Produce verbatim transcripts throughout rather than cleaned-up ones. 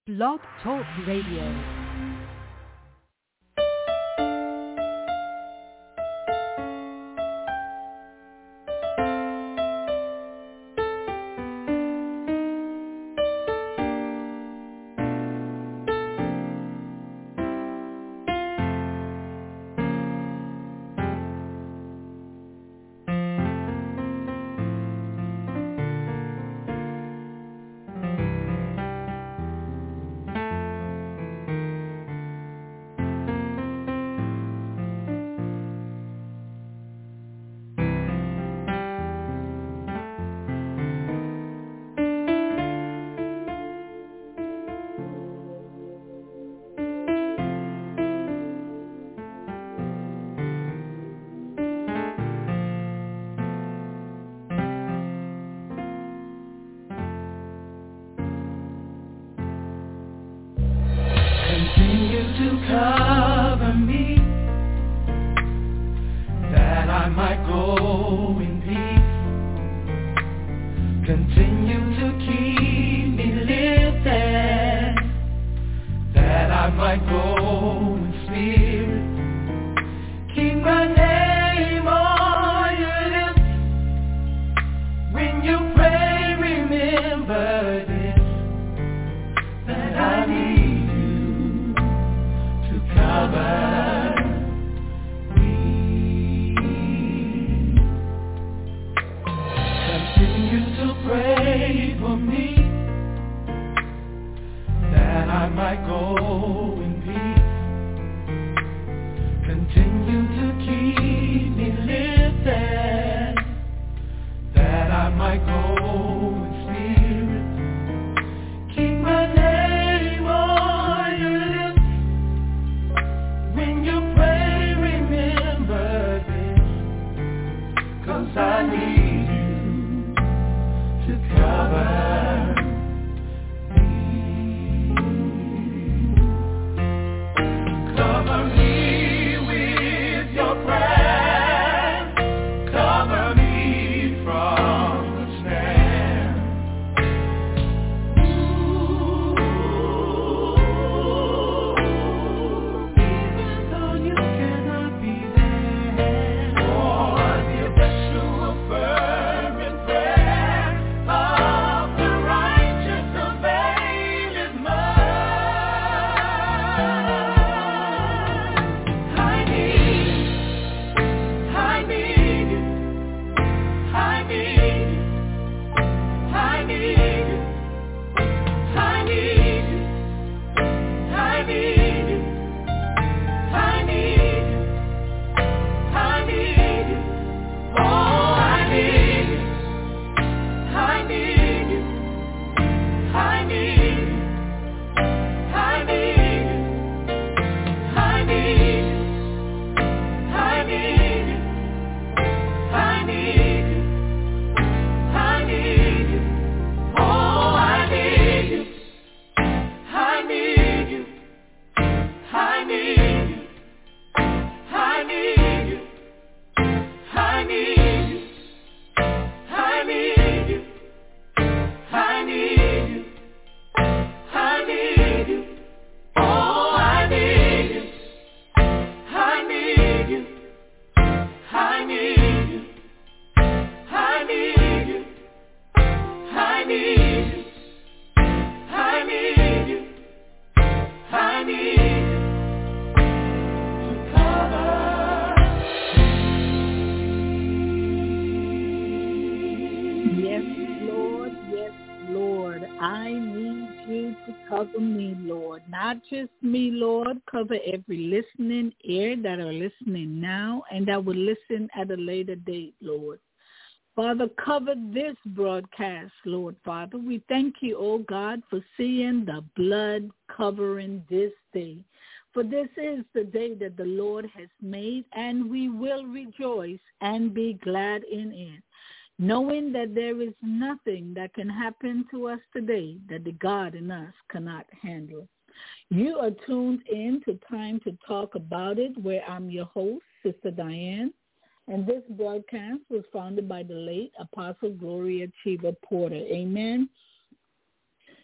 Blog Talk Radio. Not just me, Lord, cover every listening ear that are listening now and that will listen at a later date, Lord. Father, cover this broadcast, Lord, Father. We thank you, oh God, for seeing the blood covering this day. For this is the day that the Lord has made, and we will rejoice and be glad in it, knowing that there is nothing that can happen to us today that the God in us cannot handle. You are tuned in to Time to Talk About It, where I'm your host, Sister Diane, and this broadcast was founded by the late Apostle Gloria Chiva Porter. Amen.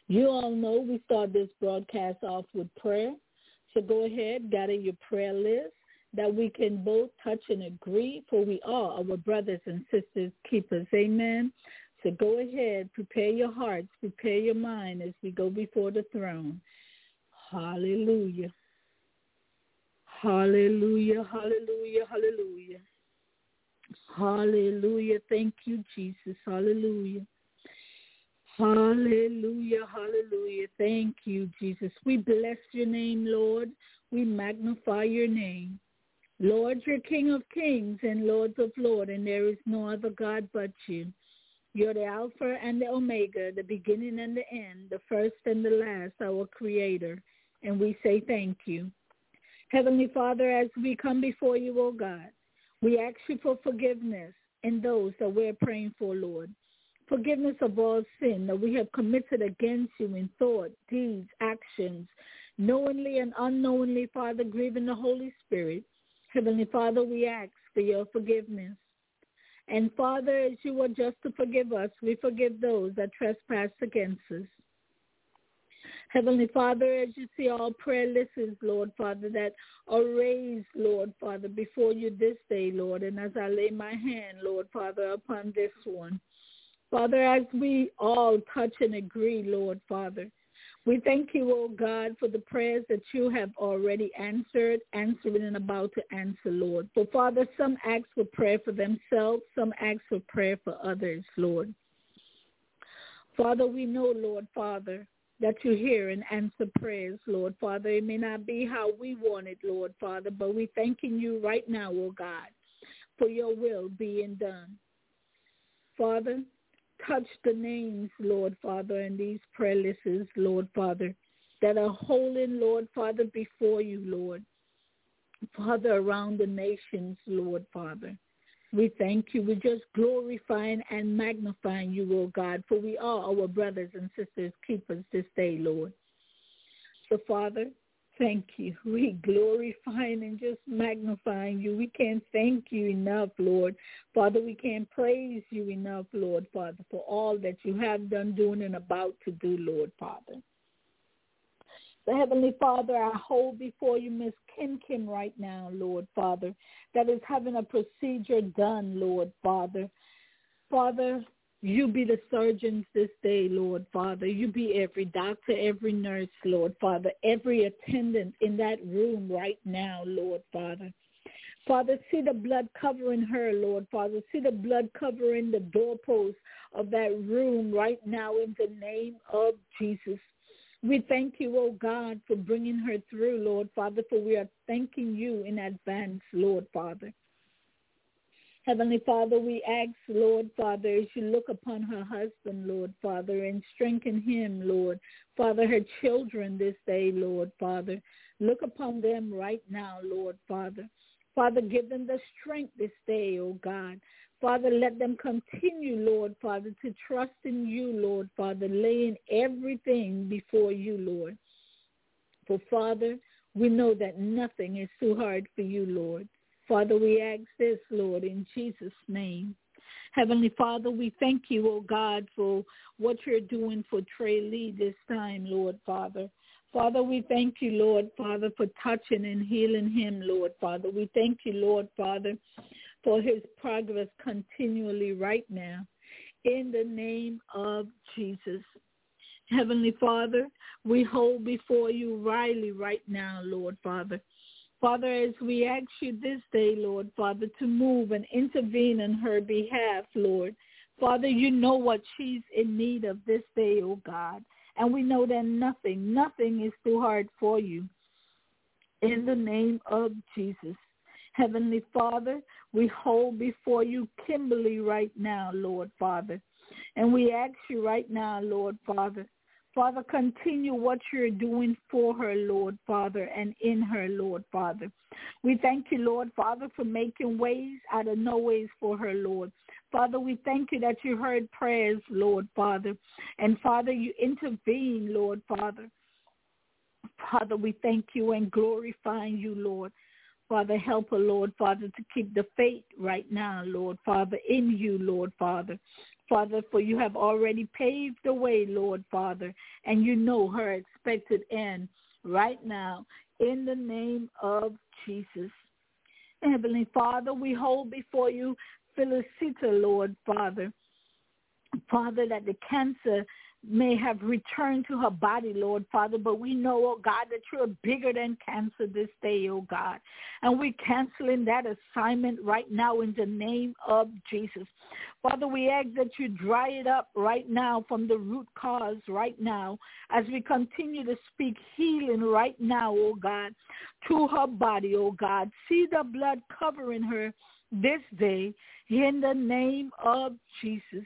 You all know we start this broadcast off with prayer. So go ahead, gather your prayer list that we can both touch and agree, for we are our brothers and sisters keepers. Amen. So go ahead, prepare your hearts, prepare your mind as we go before the throne. Hallelujah. Hallelujah, hallelujah, hallelujah. Hallelujah. Thank you, Jesus. Hallelujah. Hallelujah, hallelujah. Thank you, Jesus. We bless your name, Lord. We magnify your name. Lord, you're King of kings and Lords of lords, and there is no other God but you. You're the Alpha and the Omega, the beginning and the end, the first and the last, our Creator. And we say thank you. Heavenly Father, as we come before you, O God, we ask you for forgiveness in those that we're praying for, Lord. Forgiveness of all sin that we have committed against you in thought, deeds, actions, knowingly and unknowingly, Father, grieving the Holy Spirit. Heavenly Father, we ask for your forgiveness. And Father, as you are just to forgive us, we forgive those that trespass against us. Heavenly Father, as you see all prayer lists, Lord Father, that are raised, Lord Father, before you this day, Lord, and as I lay my hand, Lord Father, upon this one, Father, as we all touch and agree, Lord Father, we thank you, oh God, for the prayers that you have already answered, answering and about to answer, Lord. For Father, some ask for prayer for themselves, some ask for prayer for others, Lord. Father, we know, Lord Father, that you hear and answer prayers, Lord Father. It may not be how we want it, Lord Father, but we're thanking you right now, oh God, for your will being done. Father, touch the names, Lord Father, and these prayer lists, Lord Father, that are holding, Lord Father, before you, Lord. Father, around the nations, Lord Father. We thank you. We're just glorifying and magnifying you, oh God, for we are our brothers and sisters keepers this day, Lord. So, Father, thank you. We glorifying and just magnifying you. We can't thank you enough, Lord. Father, we can't praise you enough, Lord, Father, for all that you have done, doing, and about to do, Lord, Father. So, Heavenly Father, I hold before you Miss Kim Kim right now, Lord, Father, that is having a procedure done, Lord, Father. Father, you be the surgeons this day, Lord, Father. You be every doctor, every nurse, Lord, Father, every attendant in that room right now, Lord, Father. Father, see the blood covering her, Lord, Father. See the blood covering the doorpost of that room right now in the name of Jesus. We thank you, oh God, for bringing her through, Lord, Father, for we are thanking you in advance, Lord, Father. Heavenly Father, we ask, Lord, Father, as you look upon her husband, Lord, Father, and strengthen him, Lord. Father, her children this day, Lord, Father. Look upon them right now, Lord, Father. Father, give them the strength this day, oh God. Father, let them continue, Lord, Father, to trust in you, Lord, Father, laying everything before you, Lord. For, Father, we know that nothing is too hard for you, Lord. Father, we ask this, Lord, in Jesus' name. Heavenly Father, we thank you, oh God, for what you're doing for Trey Lee this time, Lord, Father. Father, we thank you, Lord, Father, for touching and healing him, Lord, Father. We thank you, Lord, Father, for his progress continually right now. In the name of Jesus. Heavenly Father, we hold before you Riley right now, Lord, Father. Father, as we ask you this day, Lord, Father, to move and intervene on her behalf, Lord. Father, you know what she's in need of this day, oh God. And we know that nothing, nothing is too hard for you. In the name of Jesus. Heavenly Father, we hold before you Kimberly right now, Lord, Father. And we ask you right now, Lord, Father, Father, continue what you're doing for her, Lord, Father, and in her, Lord, Father. We thank you, Lord, Father, for making ways out of no ways for her, Lord. Father, we thank you that you heard prayers, Lord, Father. And, Father, you intervene, Lord, Father. Father, we thank you and glorifying you, Lord. Father, help her, Lord, Father, to keep the faith right now, Lord, Father, in you, Lord, Father. Father, for you have already paved the way, Lord, Father, and you know her expected end right now in the name of Jesus. Heavenly Father, we hold before you Felicita, Lord, Father. Father, that the cancer may have returned to her body, Lord, Father, but we know, oh God, that you're bigger than cancer this day, oh God. And we're canceling that assignment right now in the name of Jesus. Father, we ask that you dry it up right now from the root cause right now as we continue to speak healing right now, oh God, to her body, oh God. See the blood covering her this day in the name of Jesus.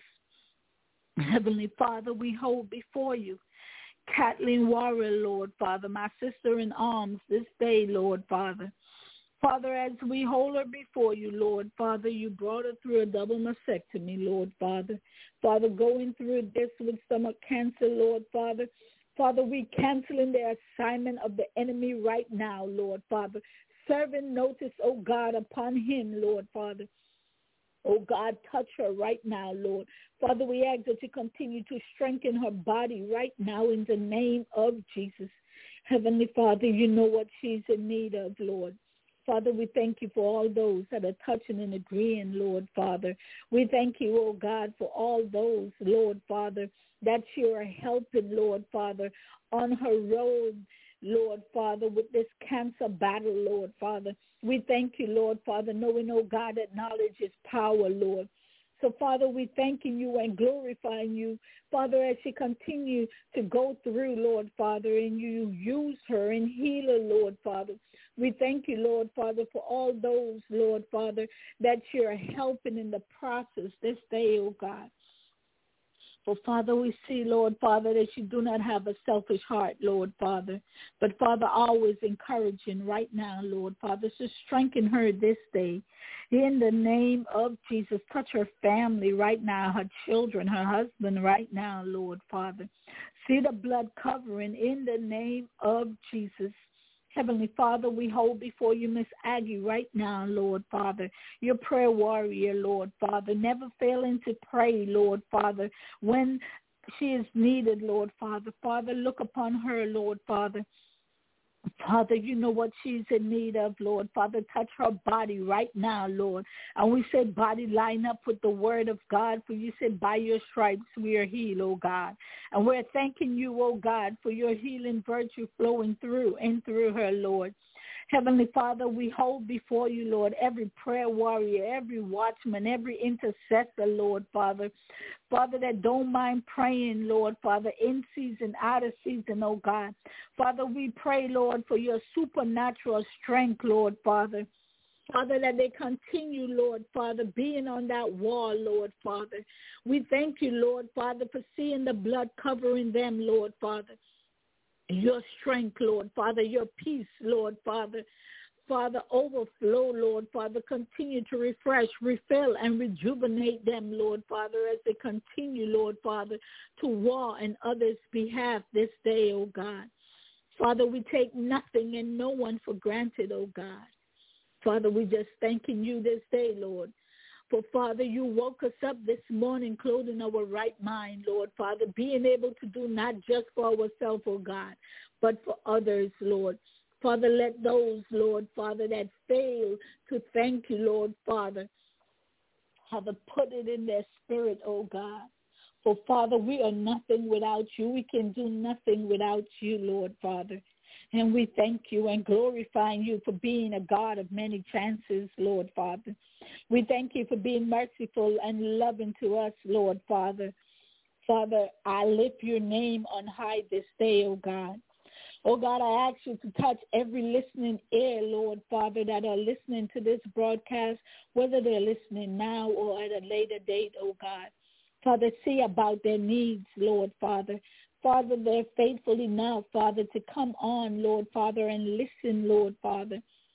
Heavenly Father, we hold before you Kathleen Warrior, Lord Father, my sister in arms this day, Lord Father. Father, as we hold her before you, Lord Father, you brought her through a double mastectomy, Lord Father. Father, going through this with stomach cancer, Lord Father. Father, we canceling the assignment of the enemy right now, Lord Father. Serving notice, oh God, upon him, Lord Father. Oh, God, touch her right now, Lord. Father, we ask that you continue to strengthen her body right now in the name of Jesus. Heavenly Father, you know what she's in need of, Lord. Father, we thank you for all those that are touching and agreeing, Lord, Father. We thank you, oh God, for all those, Lord, Father, that you are helping, Lord, Father, on her road, Lord, Father, with this cancer battle, Lord, Father. We thank you, Lord, Father, knowing, oh God, that knowledge is power, Lord. So, Father, we thanking you and glorifying you, Father, as she continue to go through, Lord, Father, and you use her and heal her, Lord, Father. We thank you, Lord, Father, for all those, Lord, Father, that you're helping in the process this day, oh God. For, Father, we see, Lord, Father, that you do not have a selfish heart, Lord, Father. But, Father, always encouraging right now, Lord, Father. So strengthen her this day. In the name of Jesus, touch her family right now, her children, her husband right now, Lord, Father. See the blood covering in the name of Jesus. Heavenly Father, we hold before you Miss Aggie right now, Lord Father, your prayer warrior, Lord Father, never failing to pray, Lord Father, when she is needed, Lord Father. Father, look upon her, Lord Father. Father, you know what she's in need of, Lord. Father, touch her body right now, Lord. And we said body line up with the word of God, for you said by your stripes we are healed, oh God. And we're thanking you, oh God, for your healing virtue flowing through and through her, Lord. Heavenly Father, we hold before you, Lord, every prayer warrior, every watchman, every intercessor, Lord, Father. Father, that don't mind praying, Lord, Father, in season, out of season, oh God. Father, we pray, Lord, for your supernatural strength, Lord, Father. Father, that they continue, Lord, Father, being on that wall, Lord, Father. We thank you, Lord, Father, for seeing the blood covering them, Lord, Father. Your strength, Lord, Father, your peace, Lord, Father. Father, overflow, Lord, Father. Continue to refresh, refill, and rejuvenate them, Lord, Father, as they continue, Lord, Father, to war on others' behalf this day, oh God. Father, we take nothing and no one for granted, oh God. Father, we just thanking you this day, Lord. For, Father, you woke us up this morning clothing our right mind, Lord, Father, being able to do not just for ourselves, oh God, but for others, Lord. Father, let those, Lord, Father, that fail to thank you, Lord, Father, Father, put it in their spirit, oh God. For, Father, we are nothing without you. We can do nothing without you, Lord, Father. And we thank you and glorifying you for being a God of many chances, Lord, Father. We thank you for being merciful and loving to us, Lord, Father. Father, I lift your name on high this day, oh God. Oh God, I ask you to touch every listening ear, Lord, Father, that are listening to this broadcast, whether they're listening now or at a later date, oh God. Father, see about their needs, Lord, Father. Father, they're faithful enough, Father, to come on, Lord, Father, and listen, Lord, Father.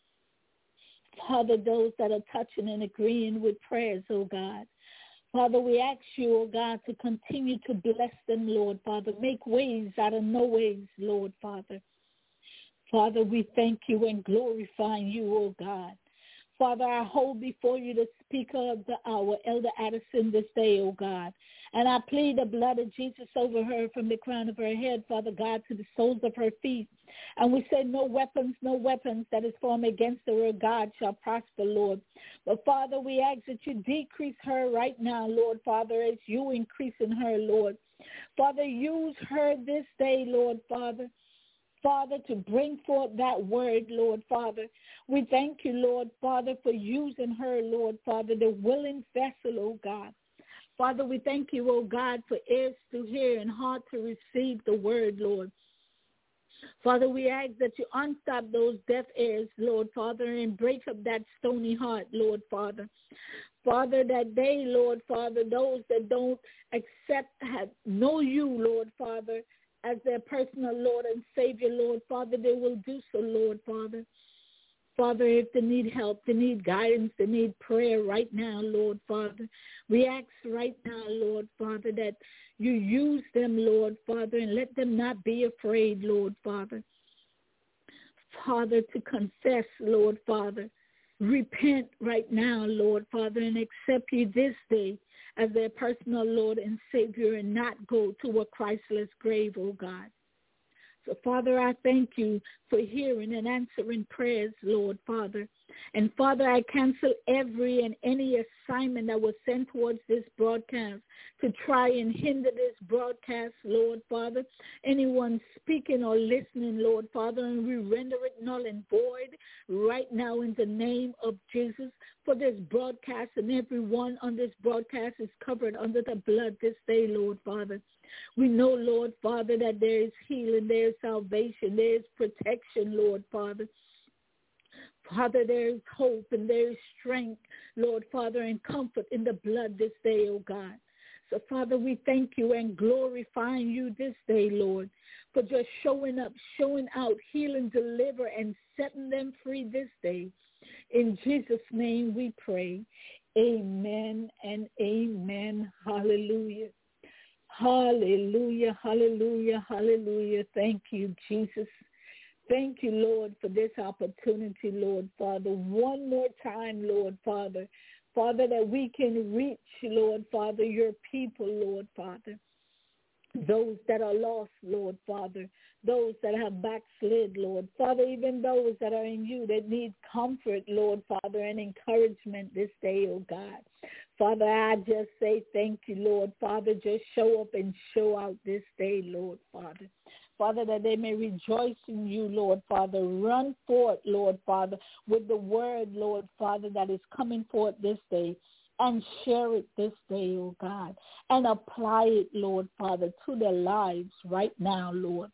Father, those that are touching and agreeing with prayers, oh God. Father, we ask you, oh God, to continue to bless them, Lord, Father. Make ways out of no ways, Lord, Father. Father, we thank you and glorify you, oh God. Father, I hold before you the speaker of the hour, Elder Addison, this day, oh God. And I plead the blood of Jesus over her from the crown of her head, Father God, to the soles of her feet. And we say no weapons, no weapons that is formed against the word God shall prosper, Lord. But, Father, we ask that you decrease her right now, Lord, Father, as you increase in her, Lord. Father, use her this day, Lord, Father. Father, to bring forth that word, Lord, Father. We thank you, Lord, Father, for using her, Lord, Father, the willing vessel, oh God. Father, we thank you, oh God, for ears to hear and heart to receive the word, Lord. Father, we ask that you unstop those deaf ears, Lord, Father, and break up that stony heart, Lord, Father. Father, that they, Lord, Father, those that don't accept, have, know you, Lord, Father, as their personal Lord and Savior, Lord, Father, they will do so, Lord, Father. Father, if they need help, they need guidance, they need prayer right now, Lord, Father. We ask right now, Lord, Father, that you use them, Lord, Father, and let them not be afraid, Lord, Father. Father, to confess, Lord, Father. Repent right now, Lord, Father, and accept you this day as their personal Lord and Savior and not go to a Christless grave, oh God. So, Father, I thank you for hearing and answering prayers, Lord, Father. And, Father, I cancel every and any assignment that was sent towards this broadcast to try and hinder this broadcast, Lord, Father. Anyone speaking or listening, Lord, Father, and we render it null and void right now in the name of Jesus. For this broadcast and everyone on this broadcast is covered under the blood this day, Lord, Father. We know, Lord, Father, that there is healing, there is salvation, there is protection, Lord, Father. Father, there is hope and there is strength, Lord, Father, and comfort in the blood this day, oh God. So, Father, we thank you and glorifying you this day, Lord, for just showing up, showing out, healing, deliver, and setting them free this day. In Jesus' name we pray. Amen and amen. Hallelujah. Hallelujah, hallelujah, hallelujah. Thank you, Jesus. Thank you, Lord, for this opportunity, Lord, Father. One more time, Lord, Father. Father, that we can reach, Lord, Father, your people, Lord, Father. Those that are lost, Lord, Father. Those that have backslid, Lord. Father, even those that are in you that need comfort, Lord, Father, and encouragement this day, oh God. Father, I just say thank you, Lord. Father, just show up and show out this day, Lord, Father. Father, that they may rejoice in you, Lord, Father. Run forth, Lord, Father, with the word, Lord, Father, that is coming forth this day. And share it this day, oh God. And apply it, Lord, Father, to their lives right now, Lord.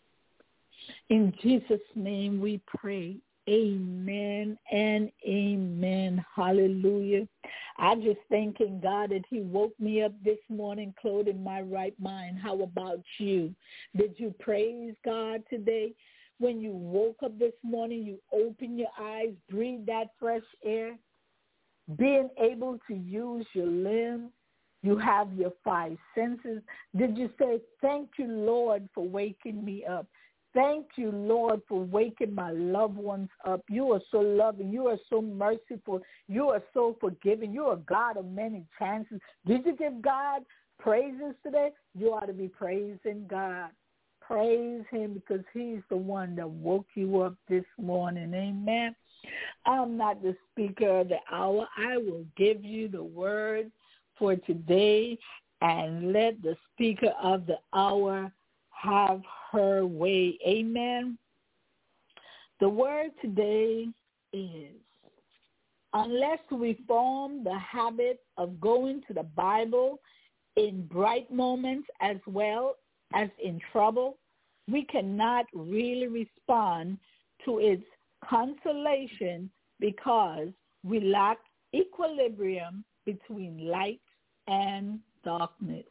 In Jesus' name we pray. Amen and amen. Hallelujah. I just thanking God that he woke me up this morning clothed in my right mind. How about you? Did you praise God today? When you woke up this morning, you opened your eyes, breathed that fresh air, being able to use your limbs, you have your five senses. Did you say, thank you, Lord, for waking me up? Thank you, Lord, for waking my loved ones up. You are so loving. You are so merciful. You are so forgiving. You are God of many chances. Did you give God praises today? You ought to be praising God. Praise him because he's the one that woke you up this morning. Amen. I'm not the speaker of the hour. I will give you the word for today and let the speaker of the hour have her way. Amen. The word today is, unless we form the habit of going to the Bible in bright moments as well as in trouble, we cannot really respond to its consolation because we lack equilibrium between light and darkness.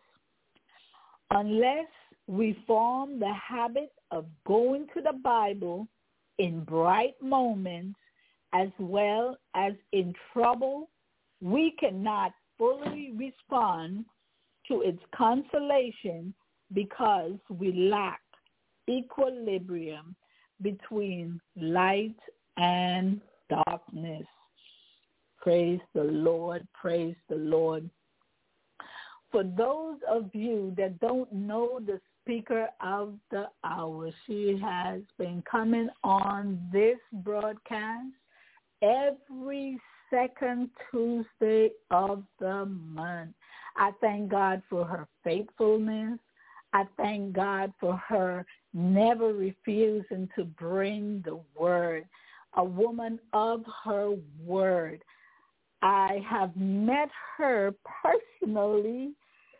Unless we form the habit of going to the Bible in bright moments as well as in trouble, we cannot fully respond to its consolation because we lack equilibrium between light and darkness. Praise the Lord. Praise the Lord. For those of you that don't know the speaker of the hour, she has been coming on this broadcast every second Tuesday of the month. I thank God for her faithfulness. I thank God for her never refusing to bring the word, a woman of her word. I have met her personally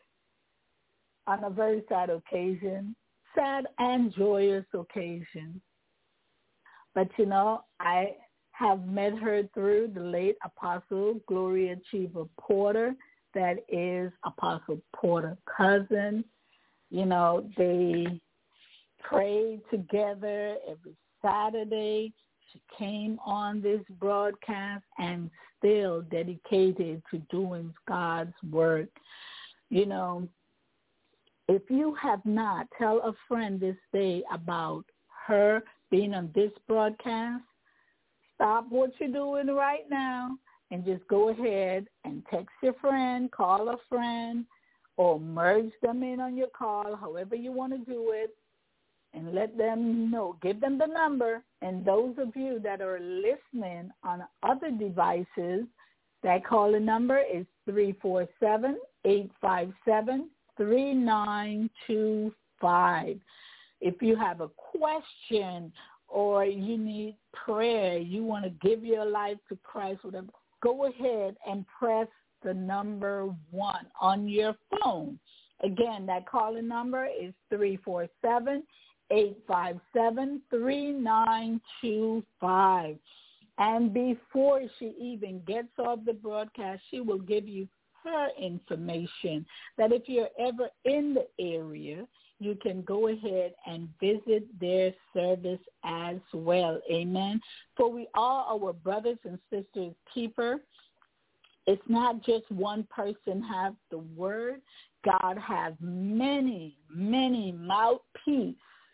on a very sad occasion, sad and joyous occasion. But, you know, I have met her through the late Apostle Gloria Cheever Porter, that is Apostle Porter's cousin. You know, they prayed together every Saturday. She came on this broadcast and still dedicated to doing God's work. You know, if you have not, tell a friend this day about her being on this broadcast. Stop what you're doing right now and just go ahead and text your friend, call a friend, or merge them in on your call, however you want to do it, and let them know. Give them the number. And those of you that are listening on other devices, that calling number is three four seven, eight five seven, three nine two five. If you have a question or you need prayer, you want to give your life to Christ, whatever, go ahead and press the number one on your phone. Again, that calling number is three four seven, eight five seven, three nine two five. And before she even gets off the broadcast, she will give you her information, that if you're ever in the area, you can go ahead and visit their service as well. Amen. For we are our brothers and sisters keeper. It's not just one person have the word. God has many, many mouthpiece,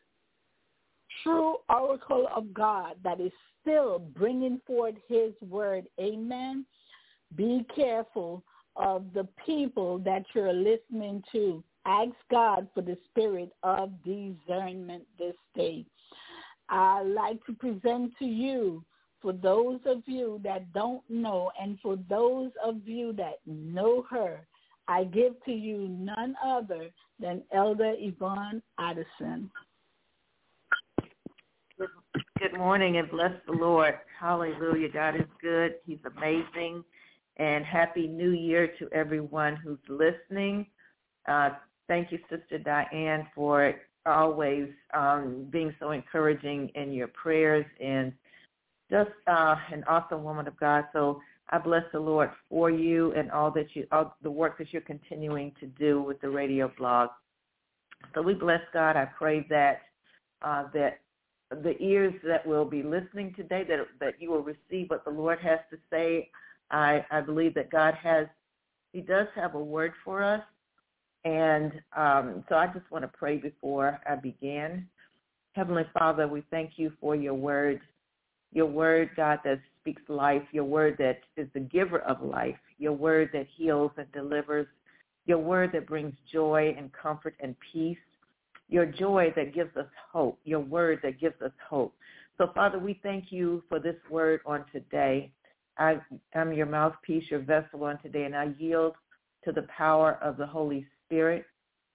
true oracle of God that is still bringing forth his word. Amen. Be careful of the people that you're listening to. Ask God for the spirit of discernment this day. I'd like to present to you, for those of you that don't know, and for those of you that know her, I give to you none other than Elder Yvonne Addison. Good morning and bless the Lord. Hallelujah. God is good. He's amazing. And Happy New Year to everyone who's listening. Uh, thank you, Sister Diane, for always um, being so encouraging in your prayers, and just uh, an awesome woman of God. So I bless the Lord for you and all that you, all the work that you're continuing to do with the radio blog. So we bless God. I pray that uh, that the ears that will be listening today, that that you will receive what the Lord has to say. I, I believe that God has, he does have a word for us. And um, so I just want to pray before I begin. Heavenly Father, we thank you for your word, your word, God, that speaks life, your word that is the giver of life, your word that heals and delivers, your word that brings joy and comfort and peace, your joy that gives us hope, your word that gives us hope. So, Father, we thank you for this word on today. I am your mouthpiece, your vessel on today, and I yield to the power of the Holy Spirit.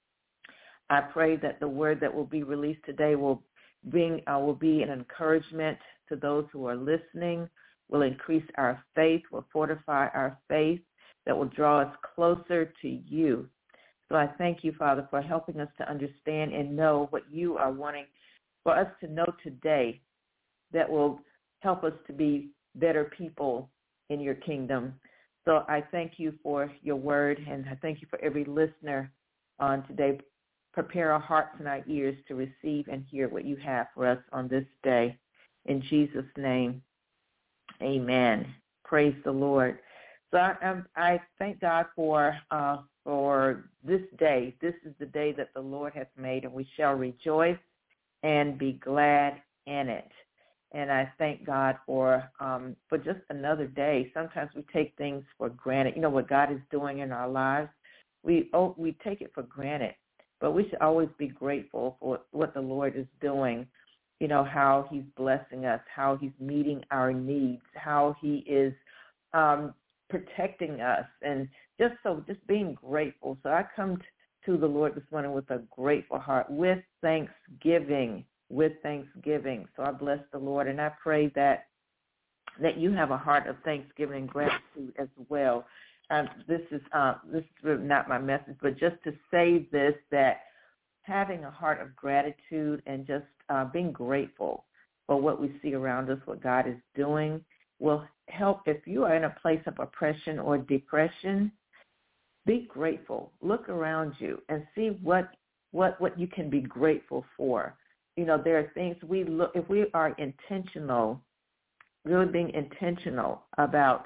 I pray that the word that will be released today will bring, uh, will be an encouragement to those who are listening, will increase our faith, will fortify our faith, that will draw us closer to you. So I thank you, Father, for helping us to understand and know what you are wanting for us to know today, that will help us to be better people in your kingdom. So I thank you for your word, and I thank you for every listener on today. Prepare our hearts and our ears to receive and hear what you have for us on this day. In Jesus' name, amen. Praise the Lord. So I, um, I thank God for uh, for this day. This is the day that the Lord has made, and we shall rejoice and be glad in it. And I thank God for um, for just another day. Sometimes we take things for granted. You know, what God is doing in our lives, we oh, we take it for granted. But we should always be grateful for what the Lord is doing, you know, how he's blessing us, how he's meeting our needs, how he is um, protecting us, and just so just being grateful. So I come t- to the Lord this morning with a grateful heart, with thanksgiving, with thanksgiving. So I bless the Lord, and I pray that that you have a heart of thanksgiving and gratitude as well. Um, this is uh, this is really not my message, but just to say this, that having a heart of gratitude and just uh, being grateful for what we see around us, what God is doing, will help. If you are in a place of oppression or depression, be grateful. Look around you and see what what what you can be grateful for. You know, there are things we look, if we are intentional, really being intentional about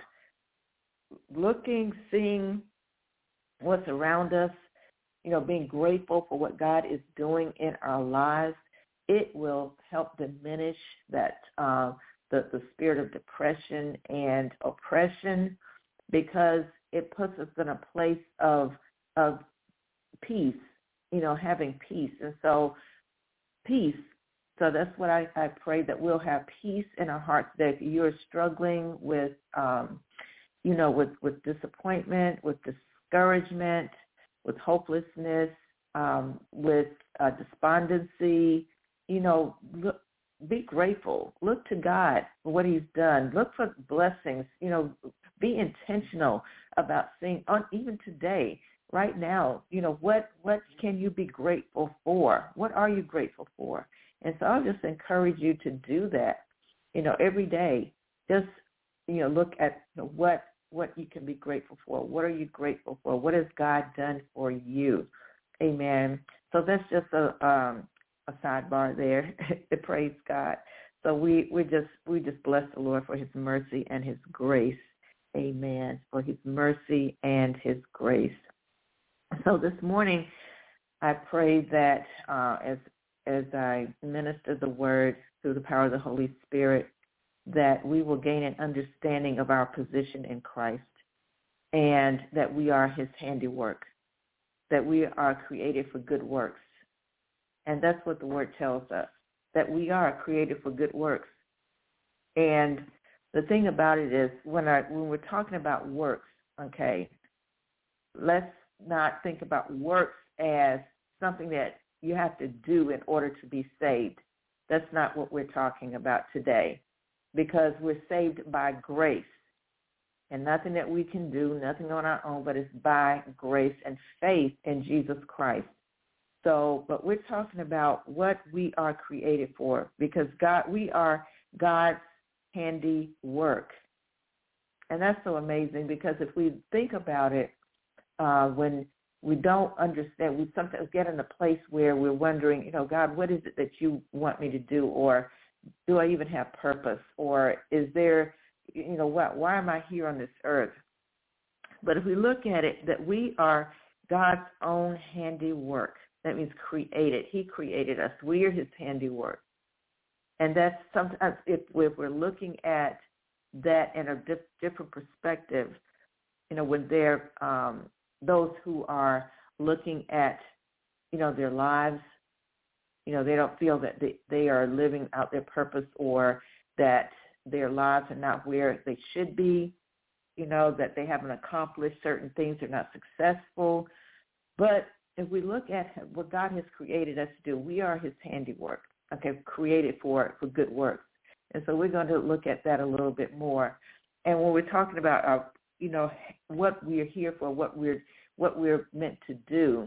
looking, seeing what's around us, you know, being grateful for what God is doing in our lives, it will help diminish that uh, the, the spirit of depression and oppression, because it puts us in a place of of peace, you know, having peace. And so peace. So that's what I, I pray, that we'll have peace in our hearts, that if you're struggling with, um, you know, with, with disappointment, with discouragement, with hopelessness, um, with uh, despondency, you know, look, be grateful. Look to God for what he's done. Look for blessings. You know, be intentional about seeing, on even today, right now, you know, what, what can you be grateful for? What are you grateful for? And so I'll just encourage you to do that, you know, every day. Just, you know, look at you know, what what you can be grateful for. What are you grateful for? What has God done for you? Amen. So that's just a um, a sidebar there. Praise God. So we, we just we just bless the Lord for his mercy and his grace. Amen. For his mercy and his grace. So this morning, I pray that uh, as as I minister the word through the power of the Holy Spirit, that we will gain an understanding of our position in Christ, and that we are his handiwork, that we are created for good works. And that's what the word tells us, that we are created for good works. And the thing about it is, when I when we're talking about works, okay, let's not think about works as something that you have to do in order to be saved. That's not what we're talking about today, because we're saved by grace, and nothing that we can do, nothing on our own, but it's by grace and faith in Jesus Christ. So, but we're talking about what we are created for, because God, we are God's handiwork. And that's so amazing, because if we think about it, uh, when we don't understand, we sometimes get in a place where we're wondering, you know, God, what is it that you want me to do? Or do I even have purpose? Or is there, you know, what, why am I here on this earth? But if we look at it, that we are God's own handiwork. That means created. He created us. We are his handiwork. And that's sometimes, if we're looking at that in a different perspective, you know, when they're um, those who are looking at, you know, their lives, you know, they don't feel that they, they are living out their purpose, or that their lives are not where they should be, you know, that they haven't accomplished certain things, they're not successful. But if we look at what God has created us to do, we are his handiwork, okay, created for, for good works. And so we're going to look at that a little bit more. And when we're talking about, our, you know, what we're here for, what we're what we're meant to do,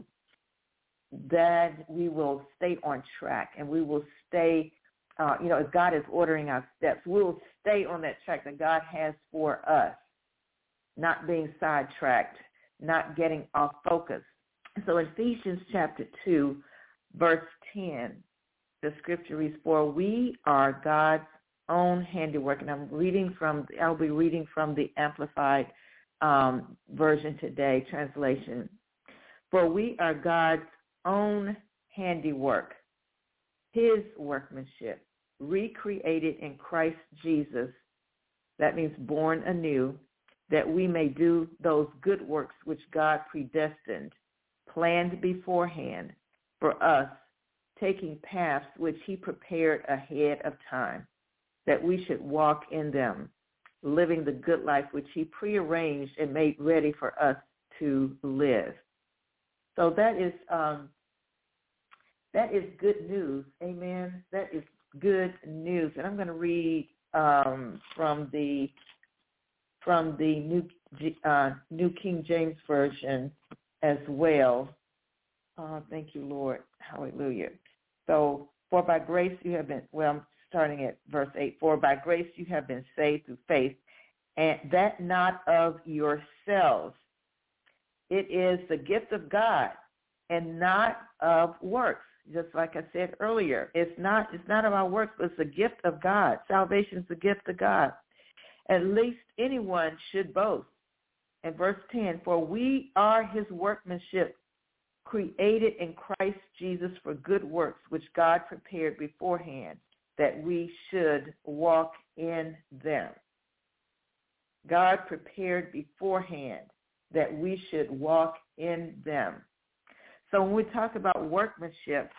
that we will stay on track, and we will stay, uh, you know, as God is ordering our steps, we will stay on that track that God has for us, not being sidetracked, not getting off focus. So Ephesians chapter two, verse ten, the scripture reads, "For we are God's own handiwork," and I'm reading from, I'll be reading from the Amplified um, version today, translation. "For we are God's own handiwork, his workmanship, recreated in Christ Jesus, that means born anew, that we may do those good works which God predestined, planned beforehand for us, taking paths which he prepared ahead of time, that we should walk in them, living the good life which he prearranged and made ready for us to live. So that is um, that is good news. Amen. That is good news. And I'm going to read um, from the from the New uh, New King James Version as well. Uh, thank you, Lord. Hallelujah. So, for by grace you have been, well, I'm starting at verse eight. For by grace you have been saved through faith, and that not of yourselves. It is the gift of God, and not of works. Just like I said earlier, it's not it's not of our works, but it's a gift of God. Salvation is a gift of God. At least anyone should boast. And verse ten, for we are his workmanship, created in Christ Jesus for good works, which God prepared beforehand, that we should walk in them. God prepared beforehand that we should walk in them. So when we talk about workmanship,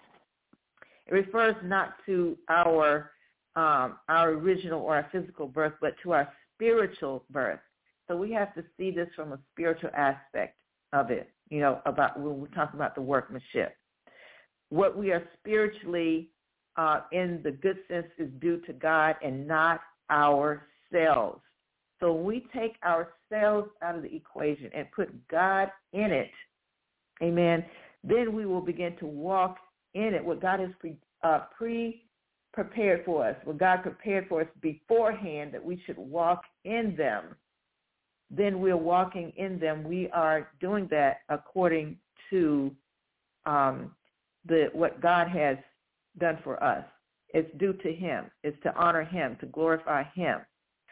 it refers not to our um, our original or our physical birth, but to our spiritual birth. So we have to see this from a spiritual aspect of it, you know, about when we're talking about the workmanship. What we are spiritually uh, in the good sense is due to God and not ourselves. So when we take ourselves out of the equation and put God in it, amen, then we will begin to walk in it, what God has pre, uh, pre-prepared for us, what God prepared for us beforehand that we should walk in them. Then we're walking in them. We are doing that according to um, the what God has done for us. It's due to him. It's to honor him, to glorify him.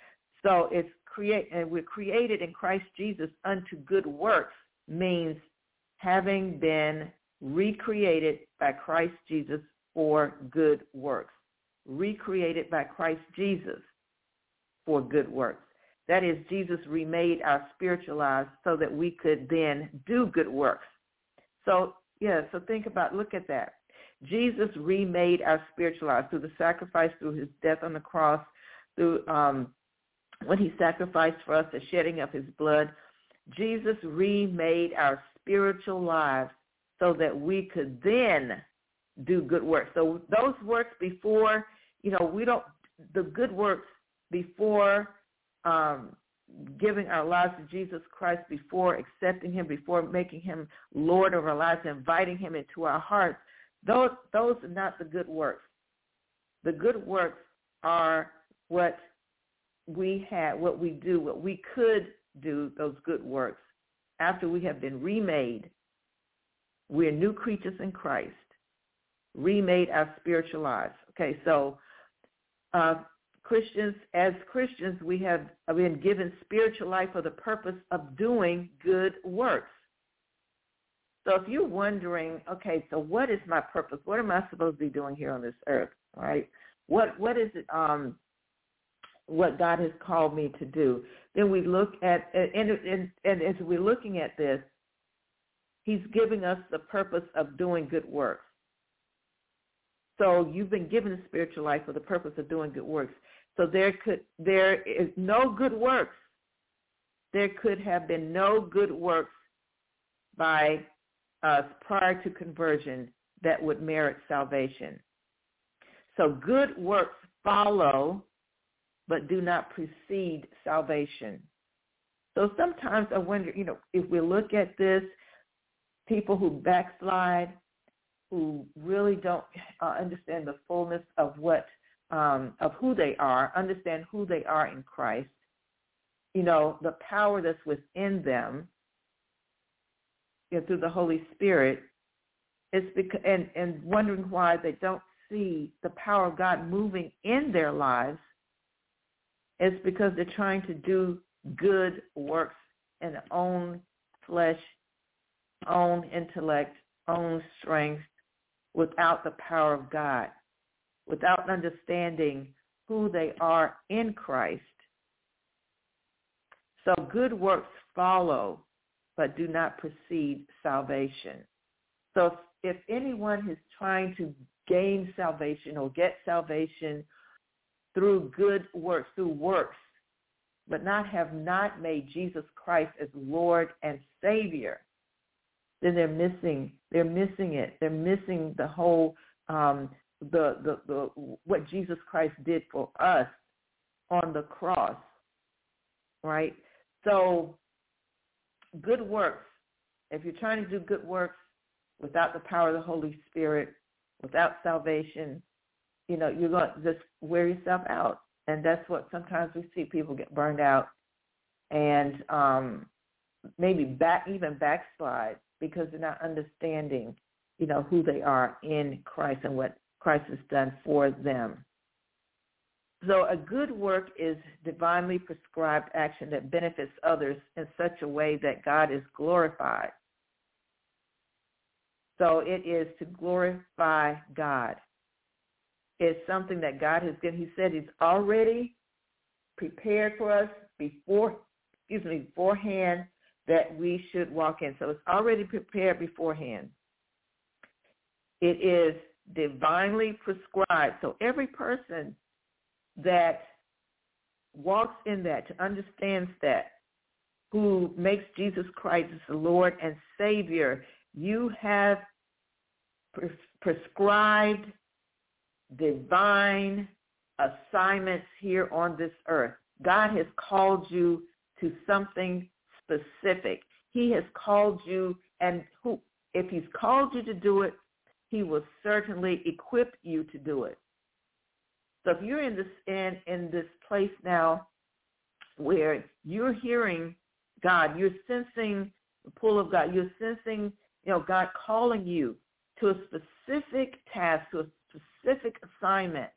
So it's create, and we're created in Christ Jesus unto good works, means having been recreated by Christ Jesus for good works. Recreated by Christ Jesus for good works. That is, Jesus remade our spiritual lives so that we could then do good works. So, yeah, so think about, look at that. Jesus remade our spiritual lives through the sacrifice, through his death on the cross, through um, when he sacrificed for us, the shedding of his blood. Jesus remade our spiritual lives so that we could then do good works. So those works before, you know, we don't, the good works before um, giving our lives to Jesus Christ, before accepting him, before making him Lord of our lives, inviting him into our hearts, those, those are not the good works. The good works are what we have, what we do, what we could do, those good works. After we have been remade, we're new creatures in Christ, remade our spiritual lives. Okay, so uh, Christians, as Christians, we have been given spiritual life for the purpose of doing good works. So if you're wondering, okay, so what is my purpose? What am I supposed to be doing here on this earth, right? What What is it, um, what God has called me to do? Then we look at, and, and, and as we're looking at this, he's giving us the purpose of doing good works. So you've been given a spiritual life for the purpose of doing good works. So there could there is no good works. There could have been no good works by us prior to conversion that would merit salvation. So good works follow, but do not precede salvation. So sometimes I wonder, you know, if we look at this, people who backslide, who really don't uh, understand the fullness of what, um, of who they are, understand who they are in Christ, you know, the power that's within them, you know, through the Holy Spirit, it's because, and, and wondering why they don't see the power of God moving in their lives, it's because they're trying to do good works in their own flesh, own intellect, own strength, without the power of God. without understanding who they are in Christ. So good works follow, but do not precede salvation. So if, if anyone is trying to gain salvation or get salvation through good works, through works, but not have not made Jesus Christ as Lord and Savior, then they're missing. They're missing it. They're missing the whole um, the, the the what Jesus Christ did for us on the cross, right? So, good works. If you're trying to do good works without the power of the Holy Spirit, without salvation, you know, you're going to just wear yourself out. And that's what sometimes we see people get burned out and um, maybe back even backslide because they're not understanding, you know, who they are in Christ and what Christ has done for them. So a good work is divinely prescribed action that benefits others in such a way that God is glorified. So it is to glorify God. It's something that God has given. He said he's already prepared for us before, excuse me, beforehand that we should walk in. So it's already prepared beforehand. It is divinely prescribed. So every person that walks in that, to understands that, who makes Jesus Christ as the Lord and Savior, you have pres- prescribed divine assignments here on this earth. God has called you to something specific. He has called you, and who, if he's called you to do it, he will certainly equip you to do it. So if you're in this in, in this place now where you're hearing God, you're sensing the pull of God, you're sensing, you know, God calling you to a specific task, to a specific assignment,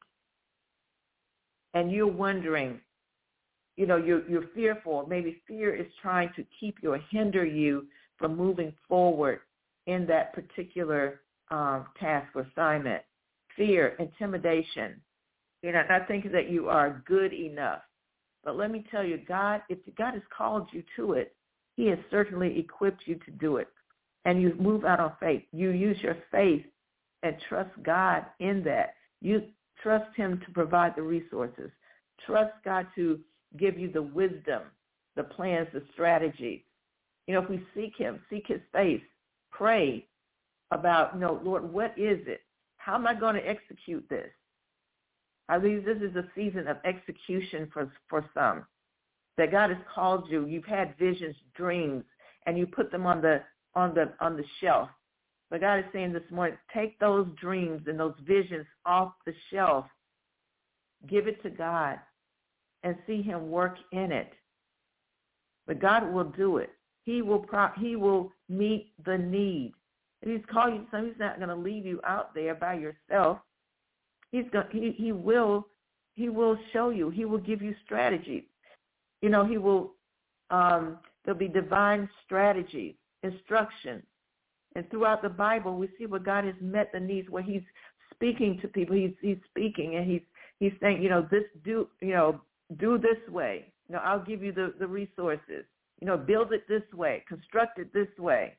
and you're wondering, you know, you're, you're fearful. Maybe fear is trying to keep you or hinder you from moving forward in that particular um, task or assignment. Fear, intimidation, you know, not thinking that you are good enough. But let me tell you, God, if God has called you to it, he has certainly equipped you to do it. And you move out on faith. You use your faith and trust God in that. You trust him to provide the resources. Trust God to give you the wisdom, the plans, the strategy. You know, if we seek him, seek his face, pray about, you know, Lord, what is it? How am I going to execute this? I believe this is a season of execution for, for some, that God has called you. You've had visions, dreams, and you put them on the on the on the shelf. But God is saying this morning, take those dreams and those visions off the shelf. Give it to God and see him work in it. But God will do it. He will pro- he will meet the need. If he's called you to something, he's not going to leave you out there by yourself. He's going, he, he will he will show you. He will give you strategies. You know, he will, um, there'll be divine strategies, instructions. And throughout the Bible, we see where God has met the needs, where he's speaking to people. He's he's speaking, and he's he's saying, you know, this do you know do this way. You know, I'll give you the, the resources. You know, build it this way, construct it this way.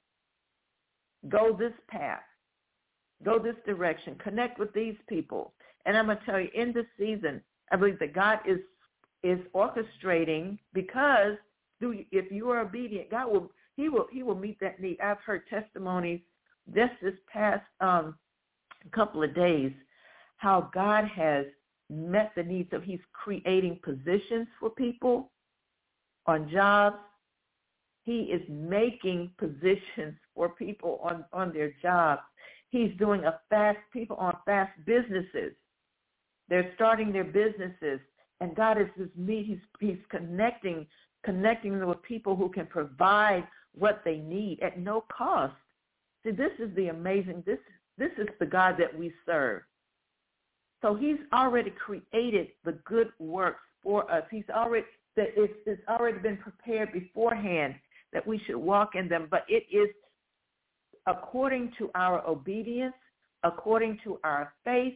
Go this path. Go this direction. Connect with these people. And I'm going to tell you, in this season, I believe that God is is orchestrating, because if you are obedient, God will He will He will meet that need. I've heard testimonies just this past um, couple of days how God has met the needs of, he's creating positions for people on jobs. He is making positions for people on, on their jobs. He's doing a fast, people on fast businesses. They're starting their businesses, and God is just me. He's, he's connecting, connecting them with people who can provide what they need at no cost. See, this is the amazing, this, this is the God that we serve. So he's already created the good works for us. He's already, that it's, it's already been prepared beforehand that we should walk in them. But it is according to our obedience, according to our faith,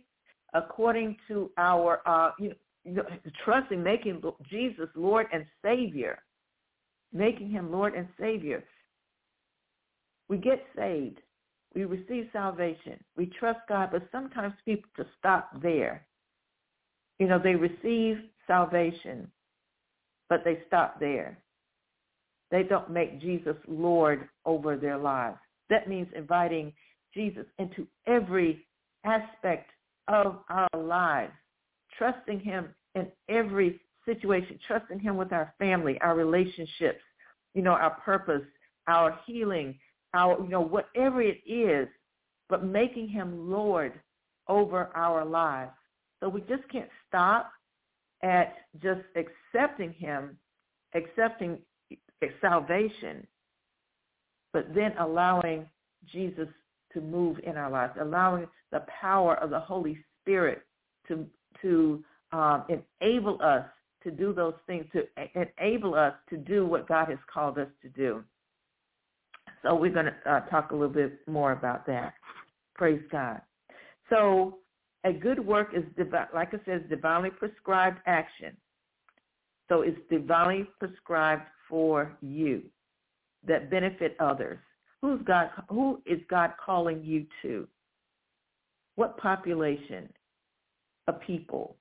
according to our, uh, you know, trusting, making Jesus Lord and Savior, making him Lord and Savior. We get saved. We receive salvation. We trust God, but sometimes people just stop there. You know, they receive salvation, but they stop there. They don't make Jesus Lord over their lives. That means inviting Jesus into every aspect of our lives, trusting him in every situation, trusting him with our family, our relationships, you know, our purpose, our healing, our, you know, whatever it is, but making him Lord over our lives. So we just can't stop at just accepting him, accepting salvation, but then allowing Jesus to move in our lives, allowing the power of the Holy Spirit to to um, enable us to do those things, to enable us to do what God has called us to do. So we're going to uh, talk a little bit more about that. Praise God. So a good work is, divi- like I said, divinely prescribed action. So it's divinely prescribed for you that benefit others. Who's God? Who is God calling you to? What population of people?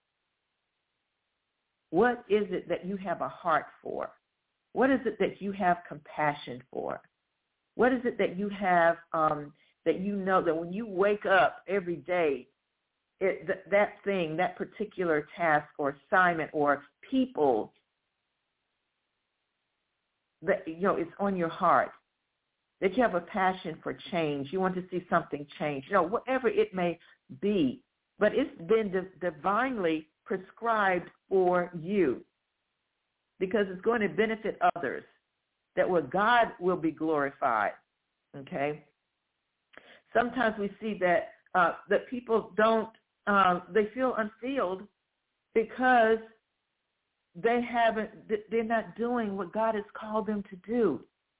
What is it that you have a heart for? What is it that you have compassion for? What is it that you have um, that you know that when you wake up every day, it, th- that thing, that particular task or assignment or people, that, you know, it's on your heart, that you have a passion for change. You want to see something change, you know, whatever it may be. But it's been di- divinely prescribed for you because it's going to benefit others, that where God will be glorified, okay? Sometimes we see that uh, that people don't, uh, they feel unfulfilled because they haven't, they're not doing what God has called them to do.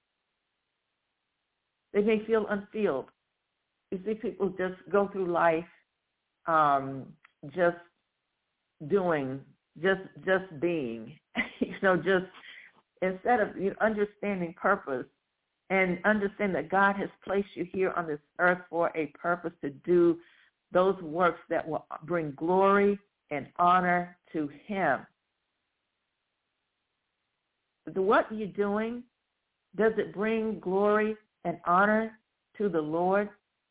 They may feel unfulfilled. You see people just go through life um, just doing, just just being, you know, just instead of you know, understanding purpose and understand that God has placed you here on this earth for a purpose to do those works that will bring glory and honor to him. What you're doing, does it bring glory and honor to the Lord?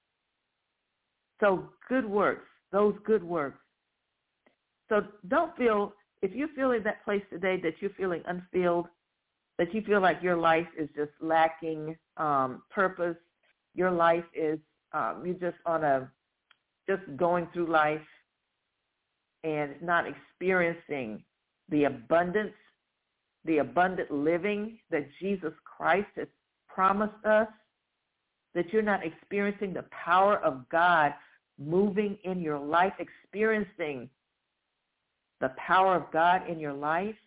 So good works, those good works. So don't feel, if you feel in that place today that you're feeling unfulfilled, that you feel like your life is just lacking um, purpose, your life is, um, you're just on a, just going through life and not experiencing the abundance, the abundant living that Jesus Christ has promised us, that you're not experiencing the power of God moving in your life, experiencing the power of God in your life,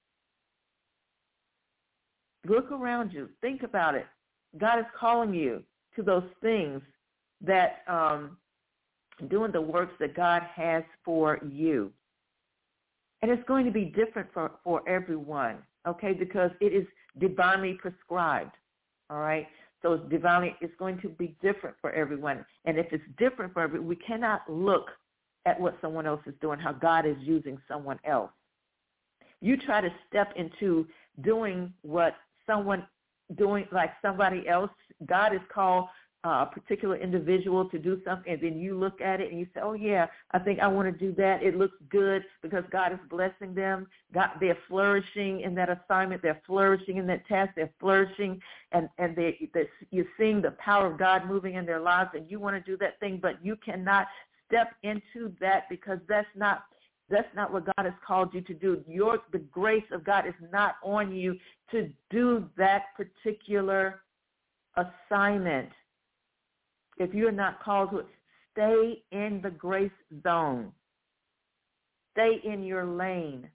look around you. Think about it. God is calling you to those things that, um, doing the works that God has for you. And it's going to be different for, for everyone, okay, because it is divinely prescribed, all right? So it's divinely, it's going to be different for everyone. And if it's different for everyone, we cannot look at what someone else is doing, how God is using someone else. You try to step into doing what someone doing like somebody else. God has called uh, a particular individual to do something, and then you look at it and you say, oh, yeah, I think I want to do that. It looks good because God is blessing them. God, they're flourishing in that assignment. They're flourishing in that task. They're flourishing, and, and they, they, you're seeing the power of God moving in their lives, and you want to do that thing, but you cannot step into that because that's not That's not what God has called you to do. Your, the grace of God is not on you to do that particular assignment. If you're not called to it, stay in the grace zone. Stay in your lane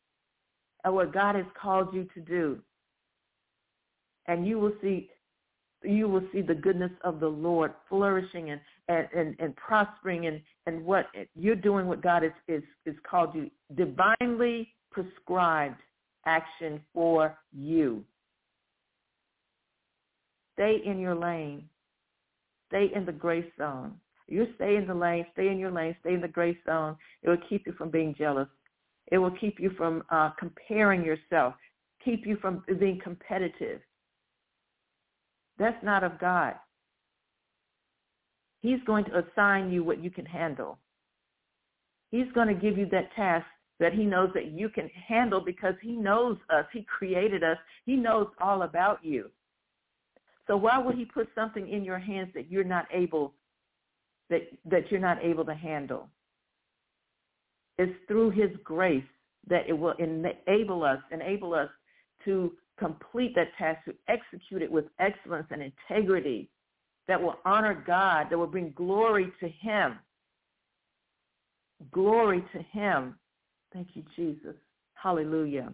of what God has called you to do. And you will see you will see the goodness of the Lord flourishing and, and, and, and prospering and, and what you're doing, what God is, is, is called you, divinely prescribed action for you. Stay in your lane. Stay in the grace zone. You stay in the lane, stay in your lane, stay in the grace zone. It will keep you from being jealous. It will keep you from uh, comparing yourself, keep you from being competitive. That's not of God. He's going to assign you what you can handle. He's going to give you that task that he knows that you can handle because he knows us. He created us. He knows all about you. So why would he put something in your hands that you're not able, that, that you're not able to handle? It's through his grace that it will enable us, enable us to complete that task, to execute it with excellence and integrity that will honor God, that will bring glory to him. Glory to him. Thank you, Jesus. Hallelujah.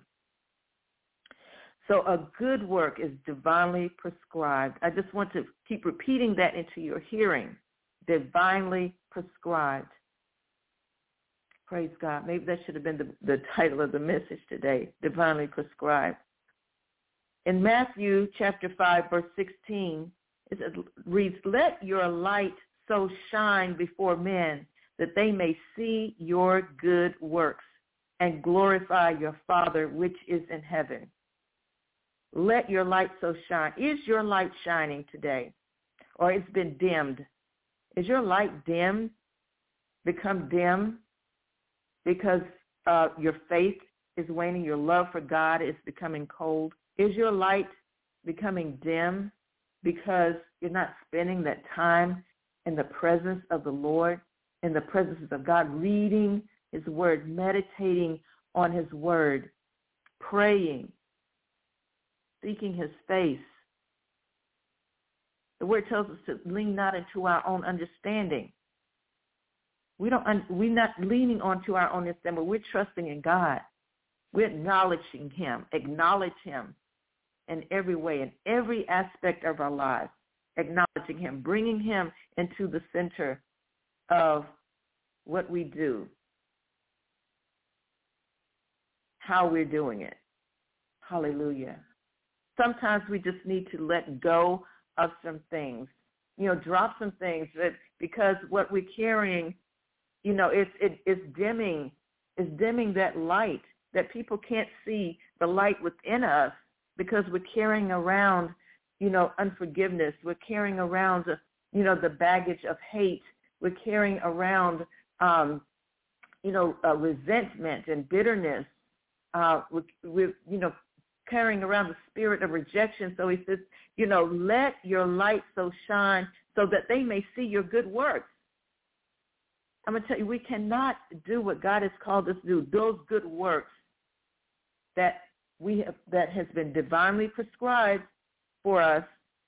So a good work is divinely prescribed. I just want to keep repeating that into your hearing. Divinely prescribed. Praise God. Maybe that should have been the, the title of the message today, divinely prescribed. In Matthew chapter five, verse sixteen, it reads, "Let your light so shine before men that they may see your good works and glorify your Father which is in heaven." Let your light so shine. Is your light shining today? Or it's been dimmed? Is your light dim, become dim because uh, your faith is waning, your love for God is becoming cold? Is your light becoming dim because you're not spending that time in the presence of the Lord, in the presence of God, reading his word, meditating on his word, praying, seeking his face? The word tells us to lean not into our own understanding. We don't, we're not leaning onto our own understanding, but we're trusting in God. We're acknowledging him, acknowledge him in every way, in every aspect of our lives, acknowledging him, bringing him into the center of what we do, how we're doing it. Hallelujah. Sometimes we just need to let go of some things, you know, drop some things that because what we're carrying, you know, it's it, it's dimming, it's dimming that light that people can't see the light within us because we're carrying around, you know, unforgiveness. We're carrying around, you know, the baggage of hate. We're carrying around, um, you know, uh, resentment and bitterness. Uh, we're, we're, you know, carrying around the spirit of rejection. So he says, you know, let your light so shine so that they may see your good works. I'm going to tell you, we cannot do what God has called us to do, those good works that we have, that has been divinely prescribed for us.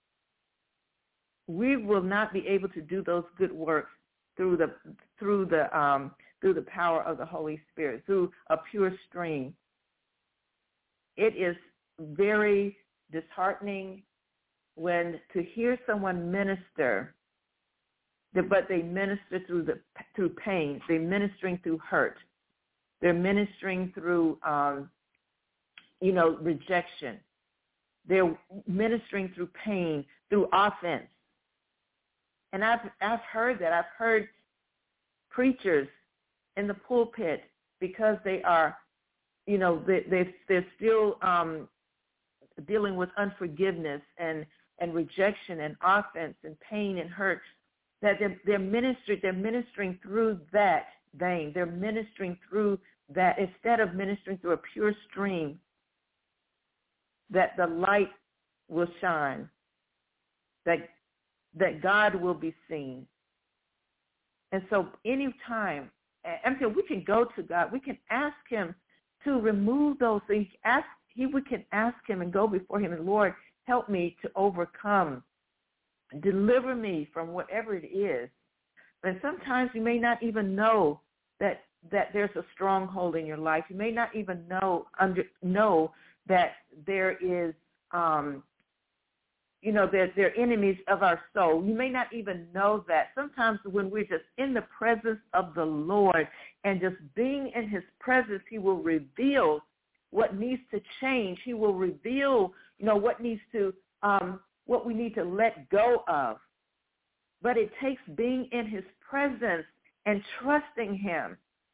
We will not be able to do those good works through the through the um, through the power of the Holy Spirit, through a pure stream. It is very disheartening when to hear someone minister, but they minister through the through pain. They're ministering through hurt. They're ministering through, um, you know, rejection. They're ministering through pain, through offense. And I've I've heard that. I've heard preachers in the pulpit because they are, you know, they, they, they're still um, dealing with unforgiveness and, and rejection and offense and pain and hurt, that they're, they're, ministry, they're ministering through that vein. They're ministering through that instead of ministering through a pure stream, that the light will shine, that, that God will be seen. And so any time, and so we can go to God, we can ask him to remove those things. Ask, he, we can ask him and go before him and, Lord, help me to overcome. Deliver me from whatever it is. And sometimes you may not even know that that there's a stronghold in your life. You may not even know under, know that there is um, you know, they're, they're enemies of our soul. You may not even know that. Sometimes when we're just in the presence of the Lord and just being in his presence, he will reveal what needs to change. He will reveal, you know, what needs to, um, what we need to let go of. But it takes being in his presence and trusting him.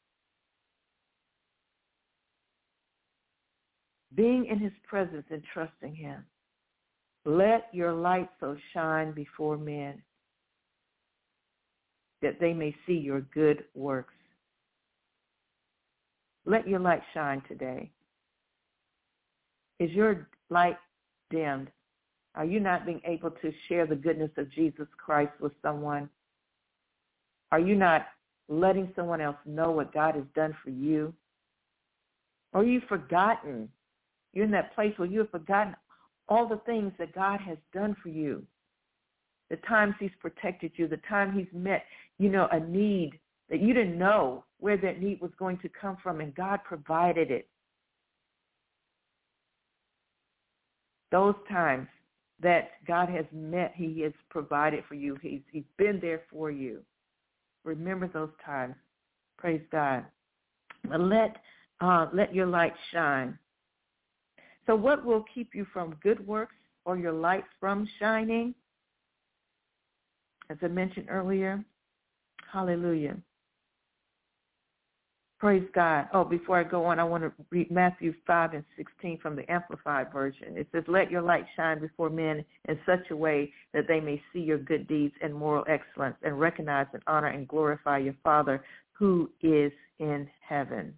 Being in his presence and trusting him. Let your light so shine before men that they may see your good works. Let your light shine today. Is your light dimmed? Are you not being able to share the goodness of Jesus Christ with someone? Are you not letting someone else know what God has done for you? Or are you forgotten? You're in that place where you have forgotten all the things that God has done for you, the times he's protected you, the time he's met, you know, a need that you didn't know where that need was going to come from, and God provided it. Those times that God has met, he has provided for you. He's, he's been there for you. Remember those times. Praise God. Let, uh, let your light shine. So what will keep you from good works or your light from shining? As I mentioned earlier, hallelujah. Praise God. Oh, before I go on, I want to read Matthew five and sixteen from the Amplified Version. It says, let your light shine before men in such a way that they may see your good deeds and moral excellence and recognize and honor and glorify your Father who is in heaven.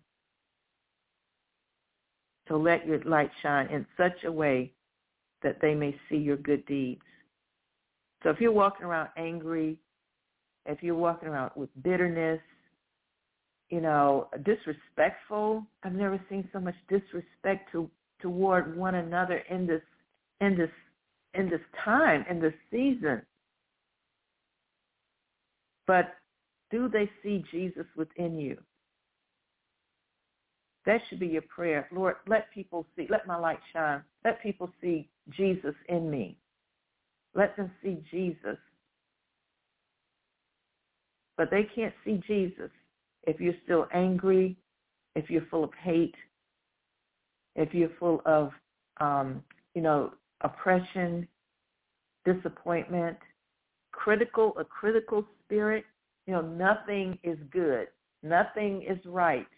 So let your light shine in such a way that they may see your good deeds. So if you're walking around angry, if you're walking around with bitterness, you know, disrespectful, I've never seen so much disrespect to, toward one another in this, in this, in this time, in this season. But do they see Jesus within you? That should be your prayer. Lord, let people see, let my light shine. Let people see Jesus in me. Let them see Jesus. But they can't see Jesus if you're still angry, if you're full of hate, if you're full of, um, you know, oppression, disappointment, critical, a critical spirit. You know, nothing is good. Nothing is right.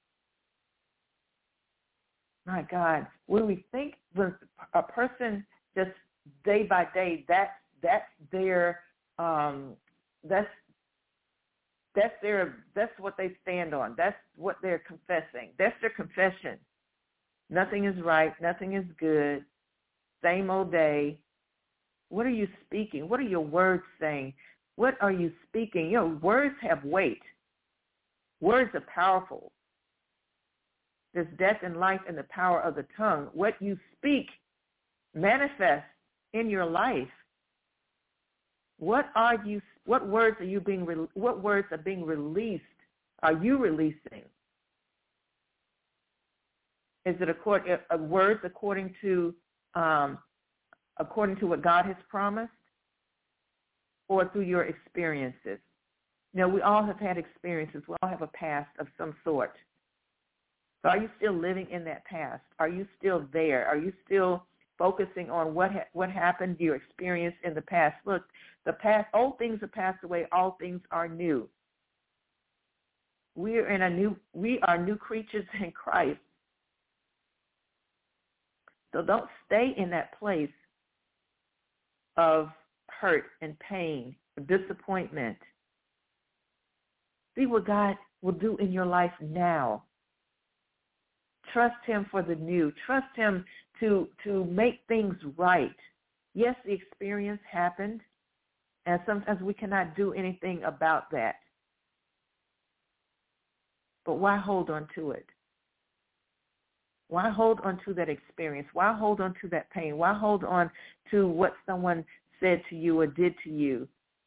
My God, when we think, when a person just day by day, that's that's their um, that's that's their that's what they stand on. That's what they're confessing. That's their confession. Nothing is right. Nothing is good. Same old day. What are you speaking? What are your words saying? What are you speaking? You know, words have weight. Words are powerful. There's death and life in the power of the tongue. What you speak manifests in your life. What are you? What words are you being? What words are being released? Are you releasing? Is it accord, uh, words according to um, according to what God has promised, or through your experiences? You know, we all have had experiences. We all have a past of some sort. So are you still living in that past? Are you still there? Are you still focusing on what ha- what happened, your experience in the past? Look, the past, old things have passed away. All things are new. We are in a new. We are new creatures in Christ. So don't stay in that place of hurt and pain, disappointment. See what God will do in your life now. Trust him for the new. Trust him to, to make things right. Yes, the experience happened, and sometimes we cannot do anything about that. But why hold on to it? Why hold on to that experience? Why hold on to that pain? Why hold on to what someone said to you or did to you?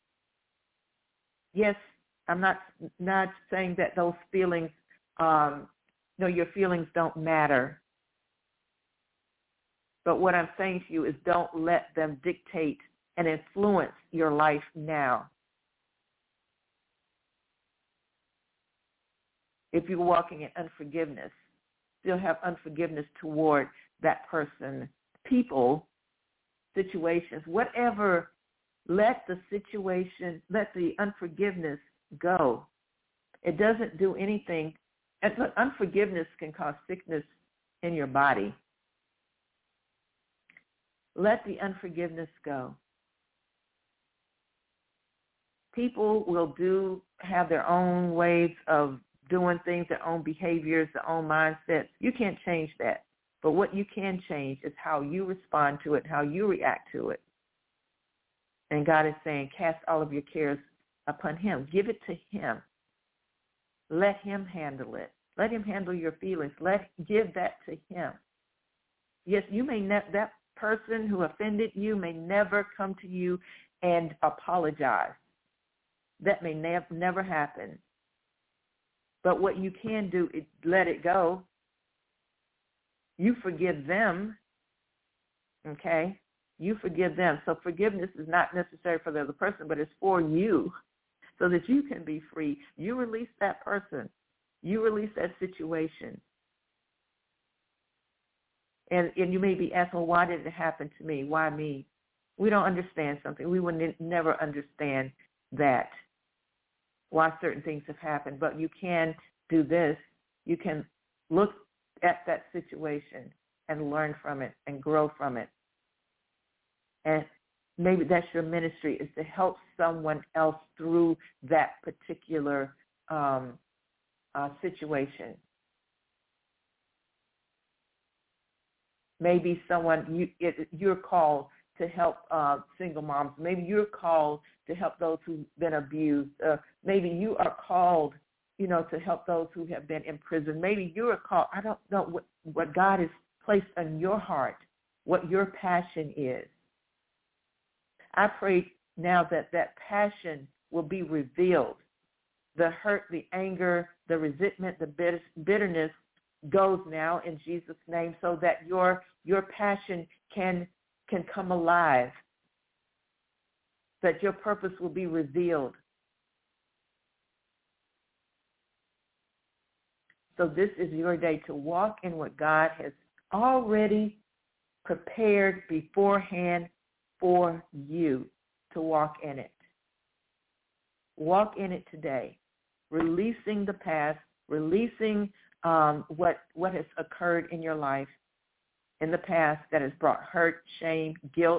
Yes, I'm not not saying that those feelings, um, no, your feelings don't matter. But what I'm saying to you is don't let them dictate and influence your life now. If you're walking in unforgiveness, still have unforgiveness toward that person, people, situations, whatever, let the situation, let the unforgiveness go. It doesn't do anything. And look, unforgiveness can cause sickness in your body. Let the unforgiveness go. People will do, have their own ways of doing things, their own behaviors, their own mindsets. You can't change that. But what you can change is how you respond to it, how you react to it. And God is saying, cast all of your cares upon him. Give it to him. Let him handle it. Let him handle your feelings. Let give that to him. Yes, you may ne- that person who offended you may never come to you and apologize. That may ne- never happen. But what you can do is let it go. You forgive them, okay? You forgive them. So forgiveness is not necessary for the other person, but it's for you so that you can be free. You release that person. You release that situation. And, and you may be asking, well, why did it happen to me? Why me? We don't understand something. We would never understand that, why certain things have happened. But you can do this. You can look at that situation and learn from it and grow from it. And maybe that's your ministry, is to help someone else through that particular um, uh, situation. Maybe someone, you, it, you're called to help uh, single moms. Maybe you're called to help those who've been abused. Uh, maybe you are called, you know, to help those who have been in prison. Maybe you are called, I don't know what, what God has placed on your heart, what your passion is. I pray now that that passion will be revealed. The hurt, the anger, the resentment, the bitterness goes now in Jesus' name, so that your your passion can can come alive, that your purpose will be revealed. So this is your day to walk in what God has already prepared beforehand for you to walk in it. Walk in it today, releasing the past, releasing um, what what has occurred in your life in the past that has brought hurt, shame, guilt,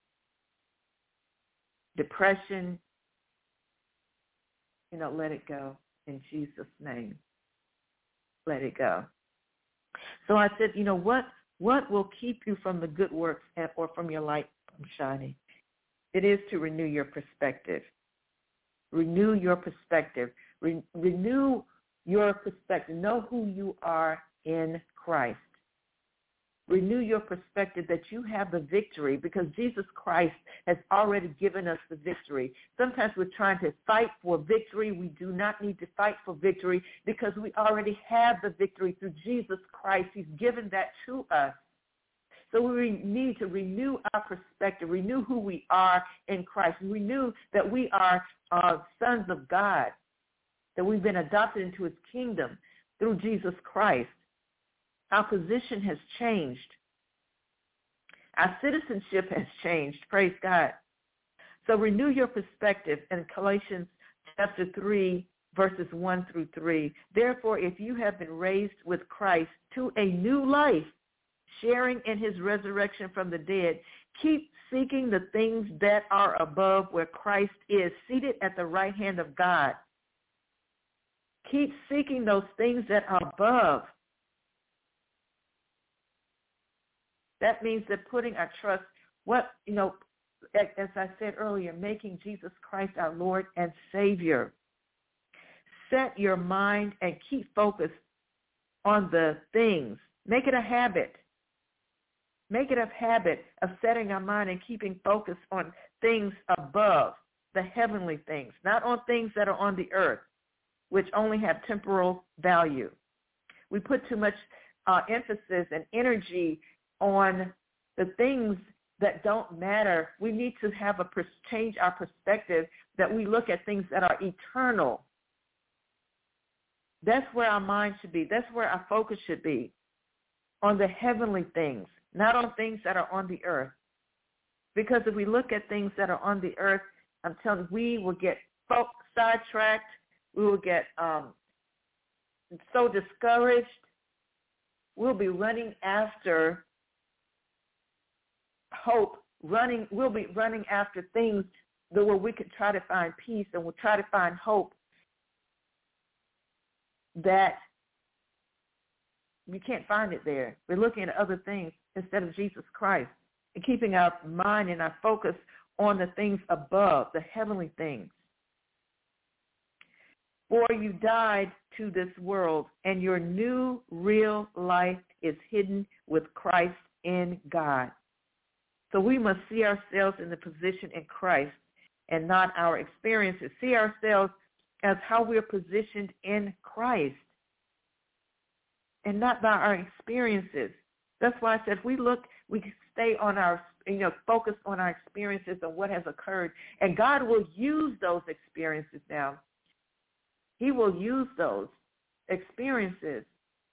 depression. You know, let it go in Jesus' name. Let it go. So I said, you know, what what will keep you from the good works or from your light from shining? It is to renew your perspective. Renew your perspective. Re- renew your perspective. Know who you are in Christ. Renew your perspective that you have the victory, because Jesus Christ has already given us the victory. Sometimes we're trying to fight for victory. We do not need to fight for victory because we already have the victory through Jesus Christ. He's given that to us. So we need to renew our perspective, renew who we are in Christ, renew that we are uh, sons of God, that we've been adopted into his kingdom through Jesus Christ. Our position has changed. Our citizenship has changed. Praise God. So renew your perspective in Galatians chapter three, verses one through three. Therefore, if you have been raised with Christ to a new life, sharing in his resurrection from the dead, keep seeking the things that are above, where Christ is seated at the right hand of God. Keep seeking those things that are above. That means that putting our trust, what, you know, as I said earlier, making Jesus Christ our Lord and Savior. Set your mind and keep focused on the things. Make it a habit. Make it a habit of setting our mind and keeping focus on things above, the heavenly things, not on things that are on the earth, which only have temporal value. We put too much uh, emphasis and energy on the things that don't matter. We need to have a change our perspective, that we look at things that are eternal. That's where our mind should be. That's where our focus should be, on the heavenly things, not on things that are on the earth. Because if we look at things that are on the earth, I'm telling you, we will get sidetracked. We will get um, so discouraged. We'll be running after hope, running. We'll be running after things that where we could try to find peace, and we'll try to find hope, that we can't find it there. We're looking at other things instead of Jesus Christ, and keeping our mind and our focus on the things above, the heavenly things. For you died to this world, and your new real life is hidden with Christ in God. So we must see ourselves in the position in Christ and not our experiences. See ourselves as how we're positioned in Christ and not by our experiences. That's why I said if we look, we stay on our, you know, focus on our experiences and what has occurred. And God will use those experiences now. He will use those experiences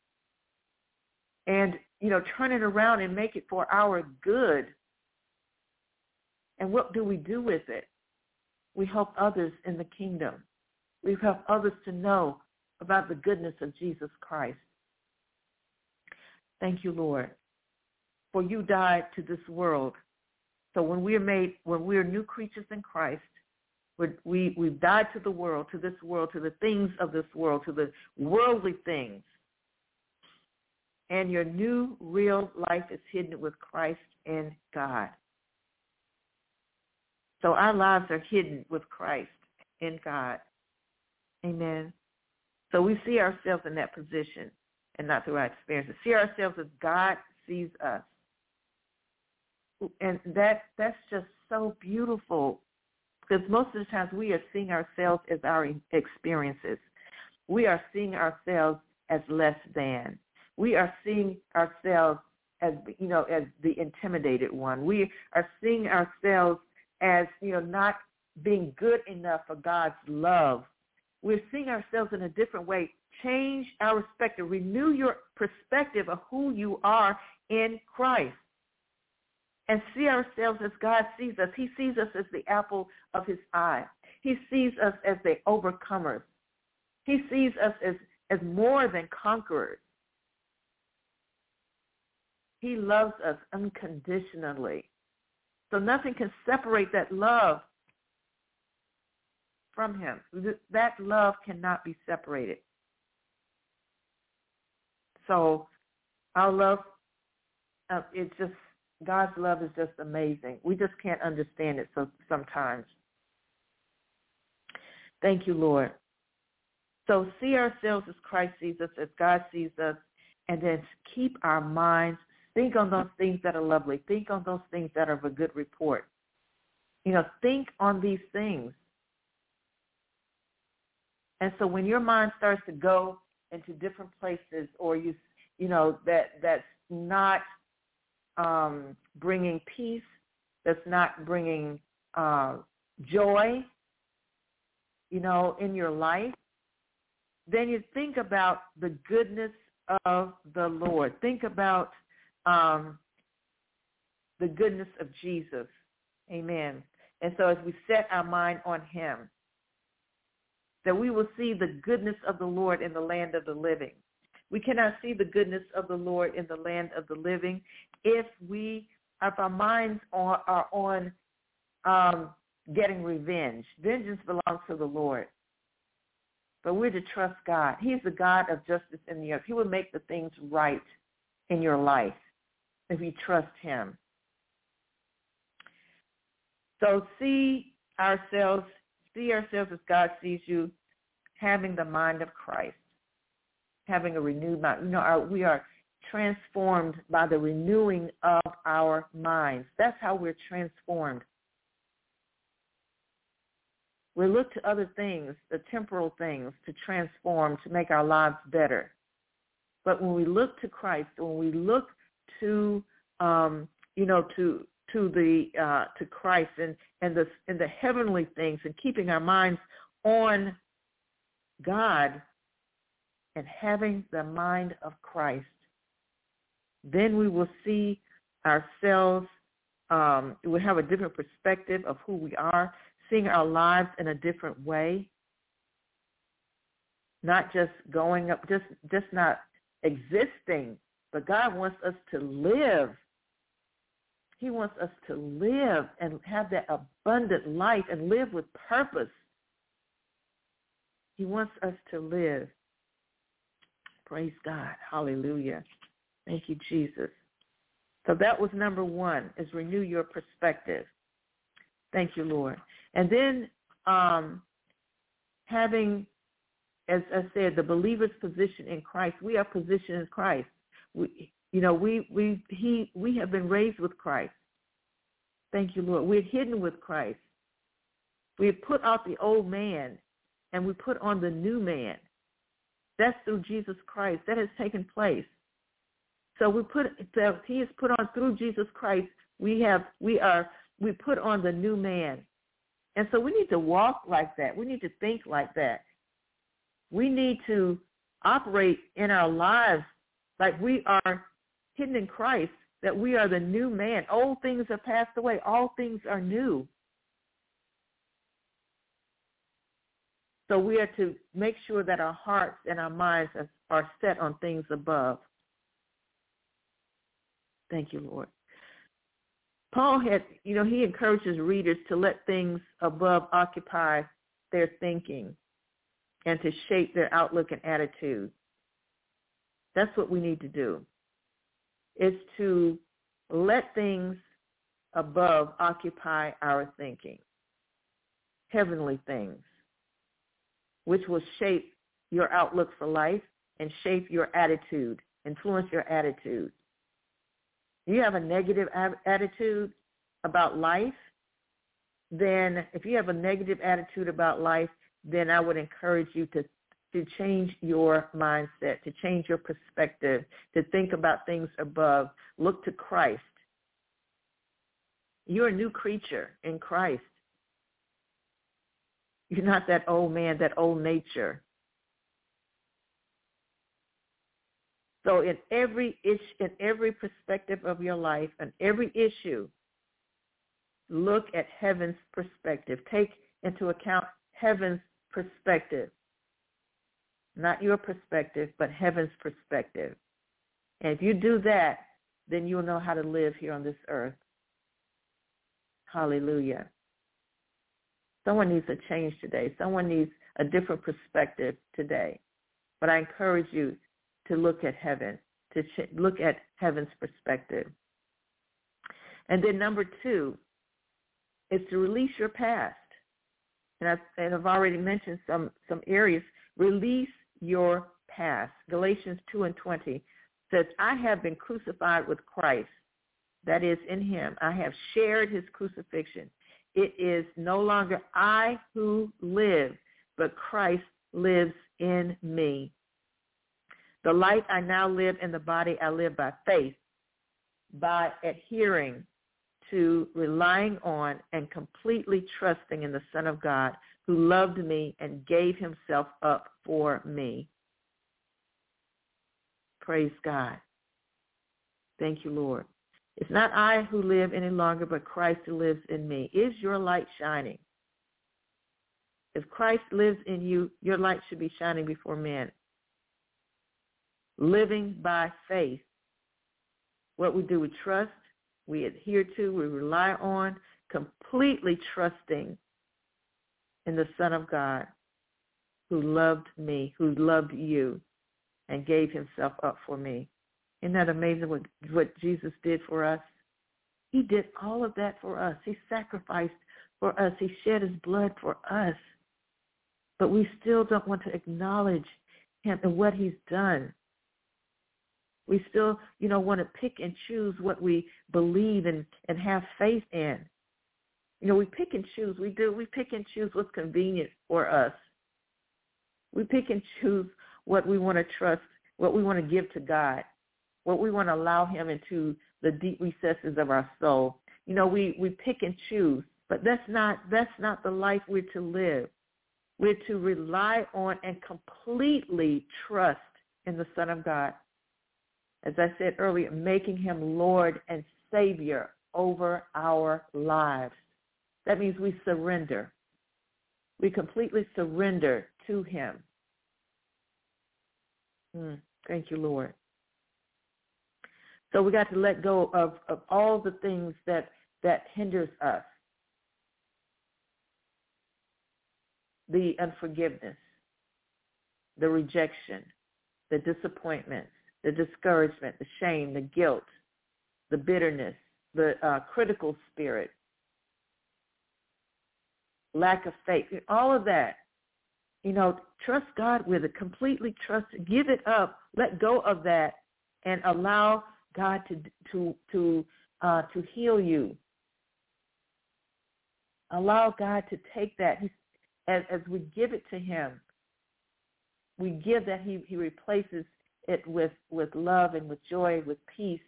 and, you know, turn it around and make it for our good. And what do we do with it? We help others in the kingdom. We help others to know about the goodness of Jesus Christ. Thank you, Lord. For you died to this world. So when we are made, when we are new creatures in Christ, we're, we, we've died to the world, to this world, to the things of this world, to the worldly things. And your new real life is hidden with Christ in God. So our lives are hidden with Christ in God. Amen. So we see ourselves in that position and not through our experiences. See ourselves as God sees us. And that that's just so beautiful, because most of the times we are seeing ourselves as our experiences. We are seeing ourselves as less than. We are seeing ourselves as, you know, as the intimidated one. We are seeing ourselves as, you know, not being good enough for God's love. We're seeing ourselves in a different way. Change our perspective. Renew your perspective of who you are in Christ. And see ourselves as God sees us. He sees us as the apple of his eye. He sees us as the overcomers. He sees us as, as more than conquerors. He loves us unconditionally. So nothing can separate that love from him. That love cannot be separated. So our love, uh, it's just, God's love is just amazing. We just can't understand it so sometimes. Thank you, Lord. So see ourselves as Christ sees us, as God sees us, and then keep our minds, think on those things that are lovely. Think on those things that are of a good report. You know, think on these things. And so when your mind starts to go into different places, or you, you know, that that's not um, bringing peace, that's not bringing uh, joy, you know, in your life, then you think about the goodness of the Lord. Think about um, the goodness of Jesus. Amen. And so as we set our mind on him, that we will see the goodness of the Lord in the land of the living. We cannot see the goodness of the Lord in the land of the living if we, if our minds are, are on um, getting revenge. Vengeance belongs to the Lord. But we're to trust God. He's the God of justice in the earth. He will make the things right in your life if you trust him. So see ourselves, see ourselves as God sees you, having the mind of Christ, having a renewed mind. You know, our, we are transformed by the renewing of our minds. That's how we're transformed. We look to other things, the temporal things, to transform, to make our lives better. But when we look to Christ, when we look to um, you know, to to the uh, to Christ and and the and the heavenly things, and keeping our minds on God and having the mind of Christ, then we will see ourselves. Um, we'll have a different perspective of who we are, seeing our lives in a different way, not just going up, just just not existing, but God wants us to live. He wants us to live and have that abundant life and live with purpose. He wants us to live. Praise God. Hallelujah. Thank you, Jesus. So that was number one, is renew your perspective. Thank you, Lord. And then um, having, as I said, the believer's position in Christ. We are positioned in Christ. We, you know, we we he we have been raised with Christ. Thank you, Lord. We're hidden with Christ. We have put out the old man, and we put on the new man. That's through Jesus Christ. That has taken place. So we put so he is put on through Jesus Christ. We have we are we put on the new man, and so we need to walk like that. We need to think like that. We need to operate in our lives like we are hidden in Christ, that we are the new man. Old things have passed away. All things are new. So we are to make sure that our hearts and our minds are, are set on things above. Thank you, Lord. Paul had, you know, he encourages readers to let things above occupy their thinking and to shape their outlook and attitude. That's what we need to do, is to let things above occupy our thinking, heavenly things, which will shape your outlook for life and shape your attitude, influence your attitude. You have a negative ab- attitude about life, then if you have a negative attitude about life, then I would encourage you to, to change your mindset, to change your perspective, to think about things above. Look to Christ. You're a new creature in Christ. You're not that old man, that old nature. So in every issue, in every perspective of your life, and every issue, look at heaven's perspective. Take into account heaven's perspective. Not your perspective, but heaven's perspective. And if you do that, then you'll know how to live here on this earth. Hallelujah. Someone needs a change today. Someone needs a different perspective today. But I encourage you to look at heaven, to ch- look at heaven's perspective. And then number two is to release your past. And I've, and I've already mentioned some, some areas. Release your past. Galatians two and twenty says, I have been crucified with Christ. That is, in him. I have shared his crucifixion. It is no longer I who live, but Christ lives in me. The life I now live in the body, I live by faith, by adhering to, relying on, and completely trusting in the Son of God, who loved me and gave himself up for me. Praise God. Thank you, Lord. It's not I who live any longer, but Christ who lives in me. Is your light shining? If Christ lives in you, your light should be shining before men. Living by faith. What we do, we trust, we adhere to, we rely on, completely trusting in the Son of God who loved me, who loved you, and gave himself up for me. Isn't that amazing what, what Jesus did for us? He did all of that for us. He sacrificed for us. He shed his blood for us. But we still don't want to acknowledge him and what he's done. We still, you know, want to pick and choose what we believe and, and have faith in. You know, we pick and choose. We do. We pick and choose what's convenient for us. We pick and choose what we want to trust, what we want to give to God, what we want to allow him into the deep recesses of our soul. You know, we, we pick and choose, but that's not that's not the life we're to live. We're to rely on and completely trust in the Son of God. As I said earlier, making him Lord and Savior over our lives. That means we surrender. We completely surrender to him. Mm, thank you, Lord. So we got to let go of, of all the things that, that hinders us. The unforgiveness, the rejection, the disappointment, the discouragement, the shame, the guilt, the bitterness, the uh, critical spirit, lack of faith, all of that. You know, trust God with it, completely trust, give it up, let go of that, and allow God to to to uh, to heal you. Allow God to take that. He's, as as we give it to him, we give that he, he replaces it with, with love and with joy, with peace,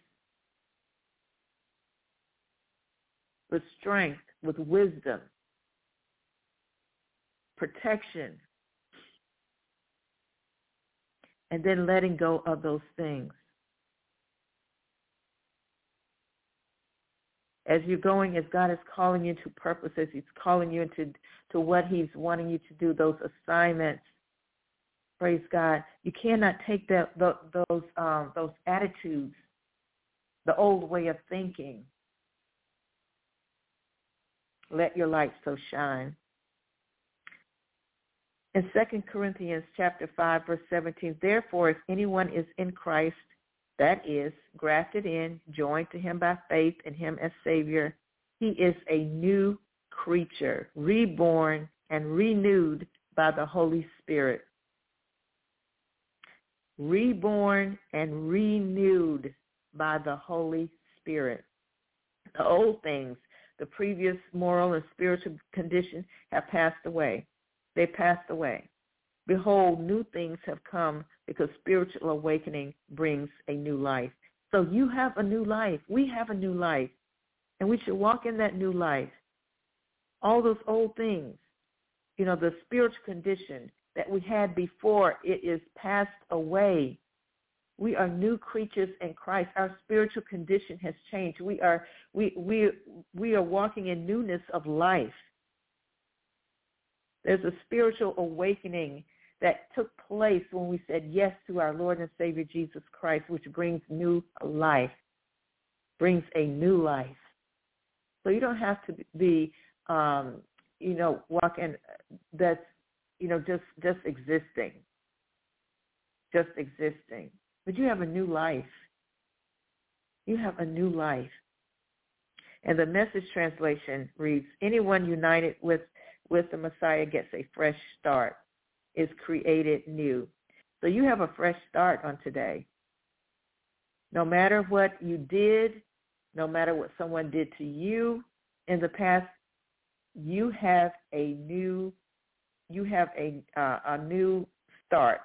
with strength, with wisdom, protection, and then letting go of those things. As you're going, as God is calling you to purpose, as he's calling you into to what he's wanting you to do, those assignments, praise God, you cannot take that, those, um, those attitudes, the old way of thinking. Let your light so shine. In Second Corinthians chapter five, verse seventeen, therefore, if anyone is in Christ, that is, grafted in, joined to him by faith in him as Savior, he is a new creature, reborn and renewed by the Holy Spirit. Reborn and renewed by the Holy Spirit. The old things, the previous moral and spiritual condition have passed away. They passed away. Behold, new things have come because spiritual awakening brings a new life. So you have a new life. We have a new life. And we should walk in that new life. All those old things, you know, the spiritual condition that we had before, it is passed away. We are new creatures in Christ. Our spiritual condition has changed. We are we we we are walking in newness of life. There's a spiritual awakening that took place when we said yes to our Lord and Savior Jesus Christ, which brings new life, brings a new life. So you don't have to be, um, you know, walking that's, you know, just just existing, just existing. But you have a new life. You have a new life. And the Message translation reads, anyone united with, with the Messiah gets a fresh start, is created new. So you have a fresh start on today. No matter what you did, no matter what someone did to you in the past, you have a new, you have a uh, a new start.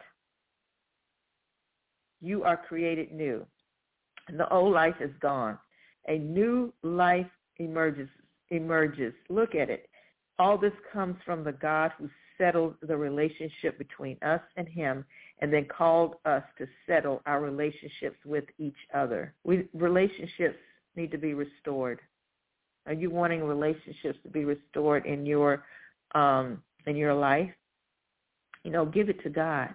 You are created new. The old life is gone. A new life emerges. Emerges. Look at it. All this comes from the God who settled the relationship between us and him, and then called us to settle our relationships with each other. We, relationships need to be restored. Are you wanting relationships to be restored in your um, in your life? You know, give it to God.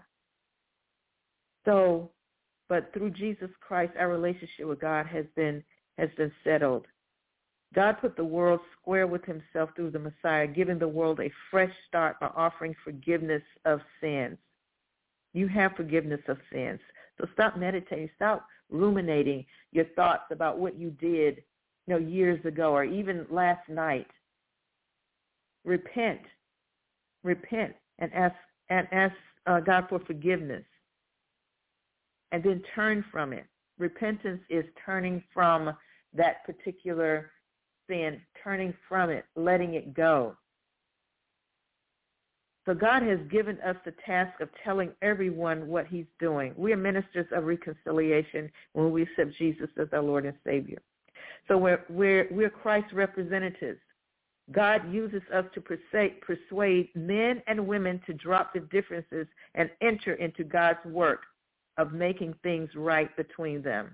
So, but through Jesus Christ, our relationship with God has been has been settled. God put the world square with himself through the Messiah, giving the world a fresh start by offering forgiveness of sins. You have forgiveness of sins. So stop meditating. Stop ruminating your thoughts about what you did, you know, years ago or even last night. Repent. Repent and ask and ask uh, God for forgiveness. And then turn from it. Repentance is turning from that particular sin, turning from it, letting it go. So God has given us the task of telling everyone what he's doing. We are ministers of reconciliation when we accept Jesus as our Lord and Savior. So we're, we're, we're Christ's representatives. God uses us to persuade, persuade men and women to drop the differences and enter into God's work of making things right between them.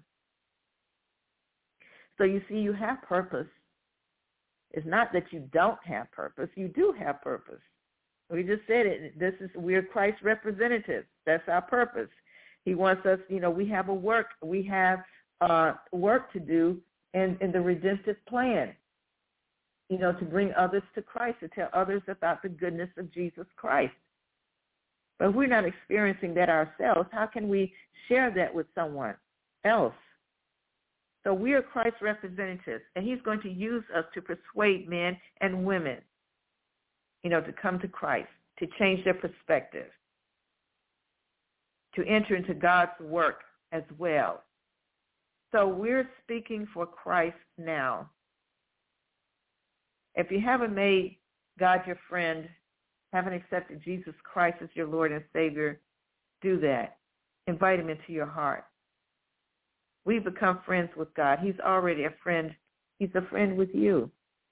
So you see, you have purpose. It's not that you don't have purpose. You do have purpose. We just said it. This is, we're Christ's representatives. That's our purpose. He wants us, you know, we have a work, we have uh, work to do in, in the redemptive plan, you know, to bring others to Christ, to tell others about the goodness of Jesus Christ. But if we're not experiencing that ourselves, how can we share that with someone else? So we are Christ's representatives, and he's going to use us to persuade men and women, you know, to come to Christ, to change their perspective, to enter into God's work as well. So we're speaking for Christ now. If you haven't made God your friend, haven't accepted Jesus Christ as your Lord and Savior, do that. Invite him into your heart. We've become friends with God. He's already a friend. He's a friend with you.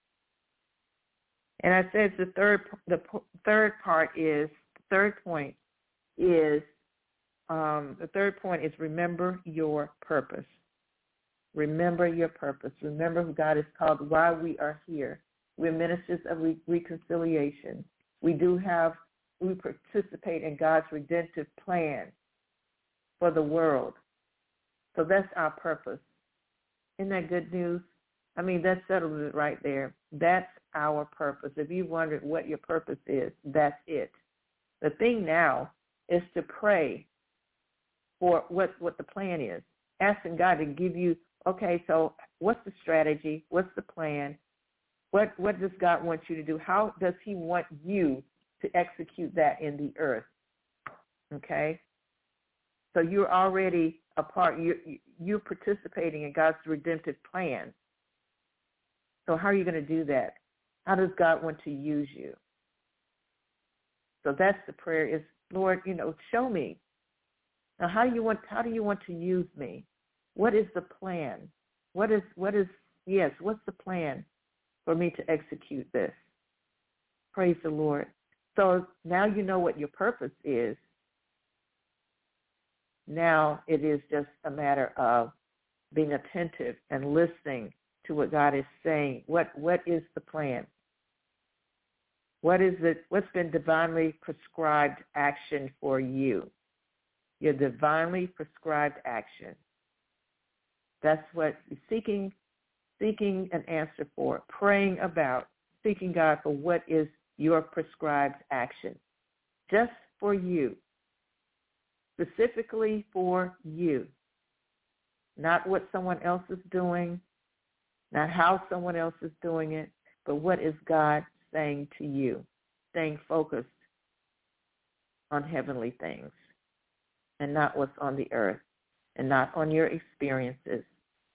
And I said the third, the third part is, the third point is, um, the third point is remember your purpose. Remember your purpose. Remember who God has called, why we are here. We're ministers of re- reconciliation. We do have, we participate in God's redemptive plan for the world. So that's our purpose. Isn't that good news? I mean, that settles it right there. That's our purpose. If you wondered what your purpose is, that's it. The thing now is to pray for what, what the plan is. Asking God to give you, okay, so what's the strategy? What's the plan? What what does God want you to do? How does he want you to execute that in the earth? Okay? So you're already a part, you're, you're participating in God's redemptive plan. So how are you going to do that? How does God want to use you? So that's the prayer is, Lord, you know, show me. Now, how do you want, how do you want to use me? What is the plan? What is, what is, yes, what's the plan for me to execute this? Praise the Lord. So now you know what your purpose is. Now it is just a matter of being attentive and listening to what God is saying. What what is the plan? What is it? What's been divinely prescribed action for you? Your divinely prescribed action. That's what you're seeking, seeking an answer for, praying about, seeking God for what is your prescribed action, just for you. Specifically for you, not what someone else is doing, not how someone else is doing it, but what is God saying to you, staying focused on heavenly things and not what's on the earth and not on your experiences,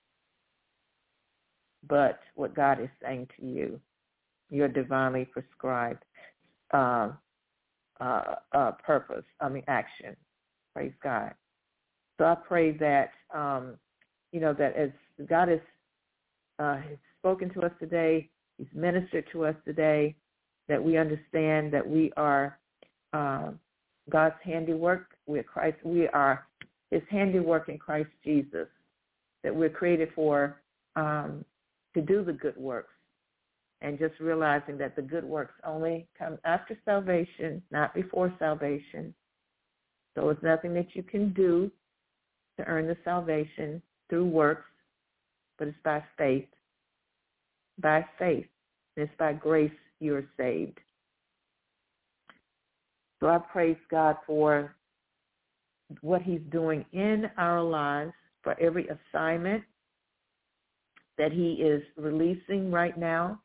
but what God is saying to you, your divinely prescribed uh, uh, uh, purpose, I mean action. Praise God. So I pray that, um, you know, that as God has, uh, has spoken to us today, he's ministered to us today, that we understand that we are uh, God's handiwork. We are Christ. We are his handiwork in Christ Jesus, that we're created for um, to do the good works, and just realizing that the good works only come after salvation, not before salvation. So it's nothing that you can do to earn the salvation through works, but it's by faith. By faith. And it's by grace you're saved. So I praise God for what he's doing in our lives, for every assignment that he is releasing right now.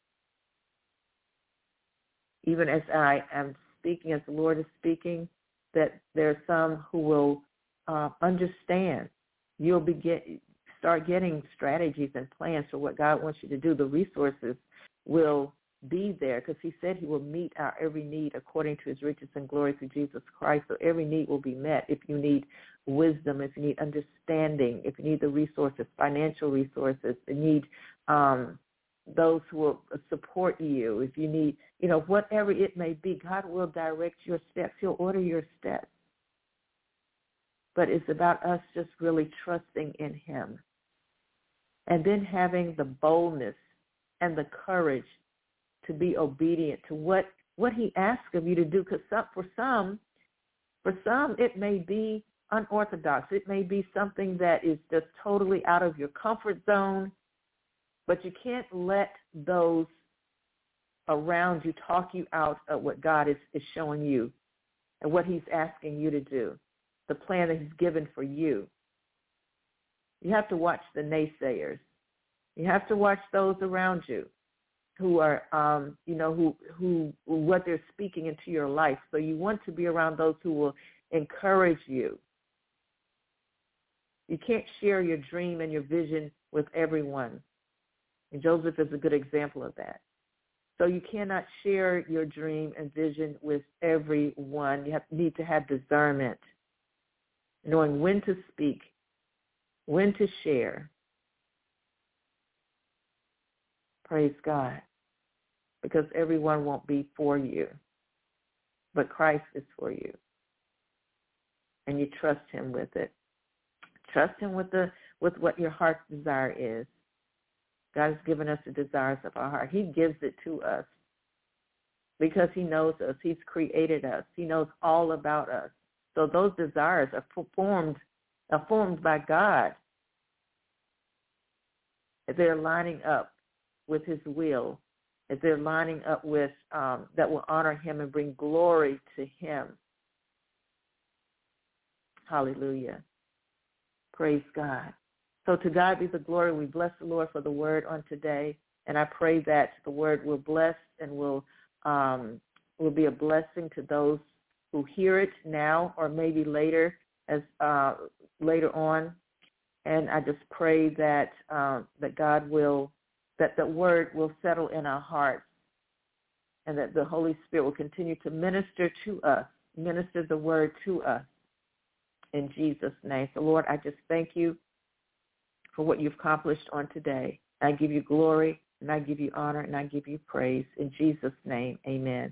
Even as I am speaking, as the Lord is speaking, that there are some who will uh, understand. You'll begin, start getting strategies and plans for what God wants you to do. The resources will be there because he said he will meet our every need according to his riches and glory through Jesus Christ. So every need will be met. If you need wisdom, if you need understanding, if you need the resources, financial resources, if you need um, those who will support you, if you need, you know, whatever it may be, God will direct your steps. He'll order your steps. But it's about us just really trusting in him and then having the boldness and the courage to be obedient to what, what he asks of you to do. Because some, for some, for some, it may be unorthodox. It may be something that is just totally out of your comfort zone, but you can't let those around you talk you out of what God is, is showing you and what he's asking you to do, the plan that he's given for you. You have to watch the naysayers. You have to watch those around you who are, um, you know, who, who, what they're speaking into your life. So you want to be around those who will encourage you. You can't share your dream and your vision with everyone. And Joseph is a good example of that. So you cannot share your dream and vision with everyone. You have, need to have discernment, knowing when to speak, when to share. Praise God. Because everyone won't be for you, but Christ is for you. And you trust him with it. Trust him with the with what your heart's desire is. God has given us the desires of our heart. He gives it to us because he knows us. He's created us. He knows all about us. So those desires are formed, are formed by God. If they're lining up with his will, if they're lining up with, um, that will honor him and bring glory to him. Hallelujah. Praise God. So to God be the glory. We bless the Lord for the word on today. And I pray that the word will bless and will um, will be a blessing to those who hear it now or maybe later as uh, later on. And I just pray that um, that God will, that the word will settle in our hearts and that the Holy Spirit will continue to minister to us, minister the word to us in Jesus' name. So, Lord, I just thank you for what you've accomplished on today. I give you glory, and I give you honor, and I give you praise. In Jesus' name, amen.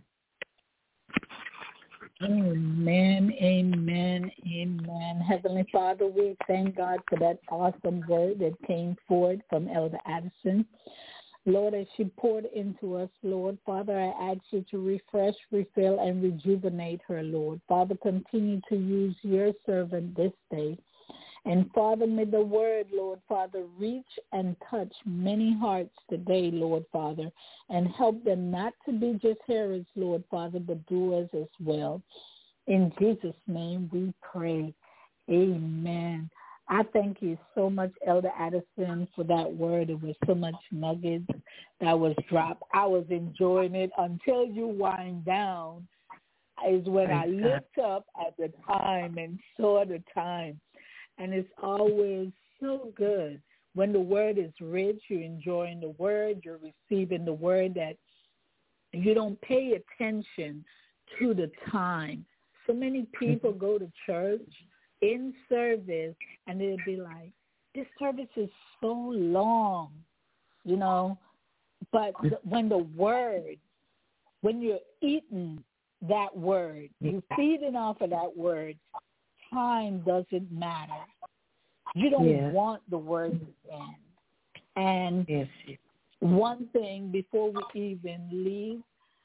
Amen, amen, amen. Heavenly Father, we thank God for that awesome word that came forth from Elder Addison. Lord, as she poured into us, Lord, Father, I ask you to refresh, refill, and rejuvenate her, Lord. Father, continue to use your servant this day. And Father, may the word, Lord Father, reach and touch many hearts today, Lord Father, and help them not to be just hearers, Lord Father, but doers as well. In Jesus' name we pray. Amen. I thank you so much, Elder Addison, for that word. It was so much nuggets that was dropped. I was enjoying it until you wind down is when I looked up at the time and saw the time. And it's always so good when the word is rich, you're enjoying the word, you're receiving the word, that you don't pay attention to the time. So many people go to church in service and they'll be like, this service is so long, you know. But when the word, when you're eating that word, you're feeding off of that word, time doesn't matter. You don't yeah. want the word to end. And yes. one thing before we even leave,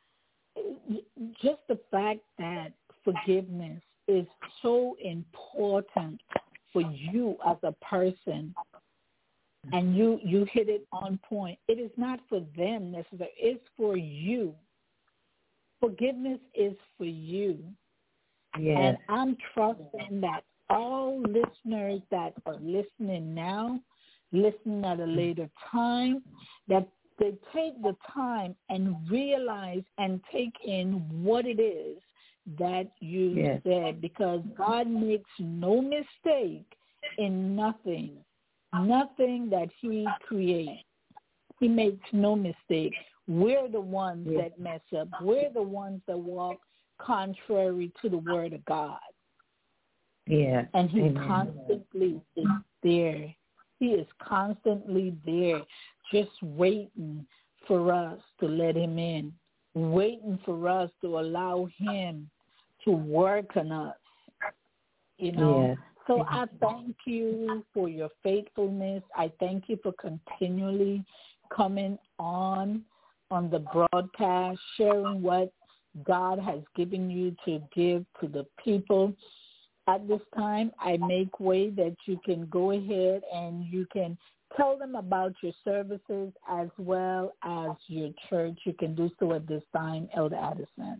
just the fact that forgiveness is so important for you as a person, and you, you hit it on point. It is not for them necessarily. It's for you. Forgiveness is for you. Yes. And I'm trusting that all listeners that are listening now, listening at a later time, that they take the time and realize and take in what it is that you yes. said, because God makes no mistake in nothing, nothing that he creates. He makes no mistake. We're the ones yeah. that mess up. We're the ones that walk contrary to the word of God. Yeah. And he Amen. constantly is there. He is constantly there, just waiting for us to let him in, waiting for us to allow him to work on us. You know, yeah. so I thank you for your faithfulness. I thank you for continually coming on on the broadcast, sharing what God has given you to give to the people. At this time, I make way that you can go ahead and you can tell them about your services as well as your church. You can do so at this time, Elder Addison.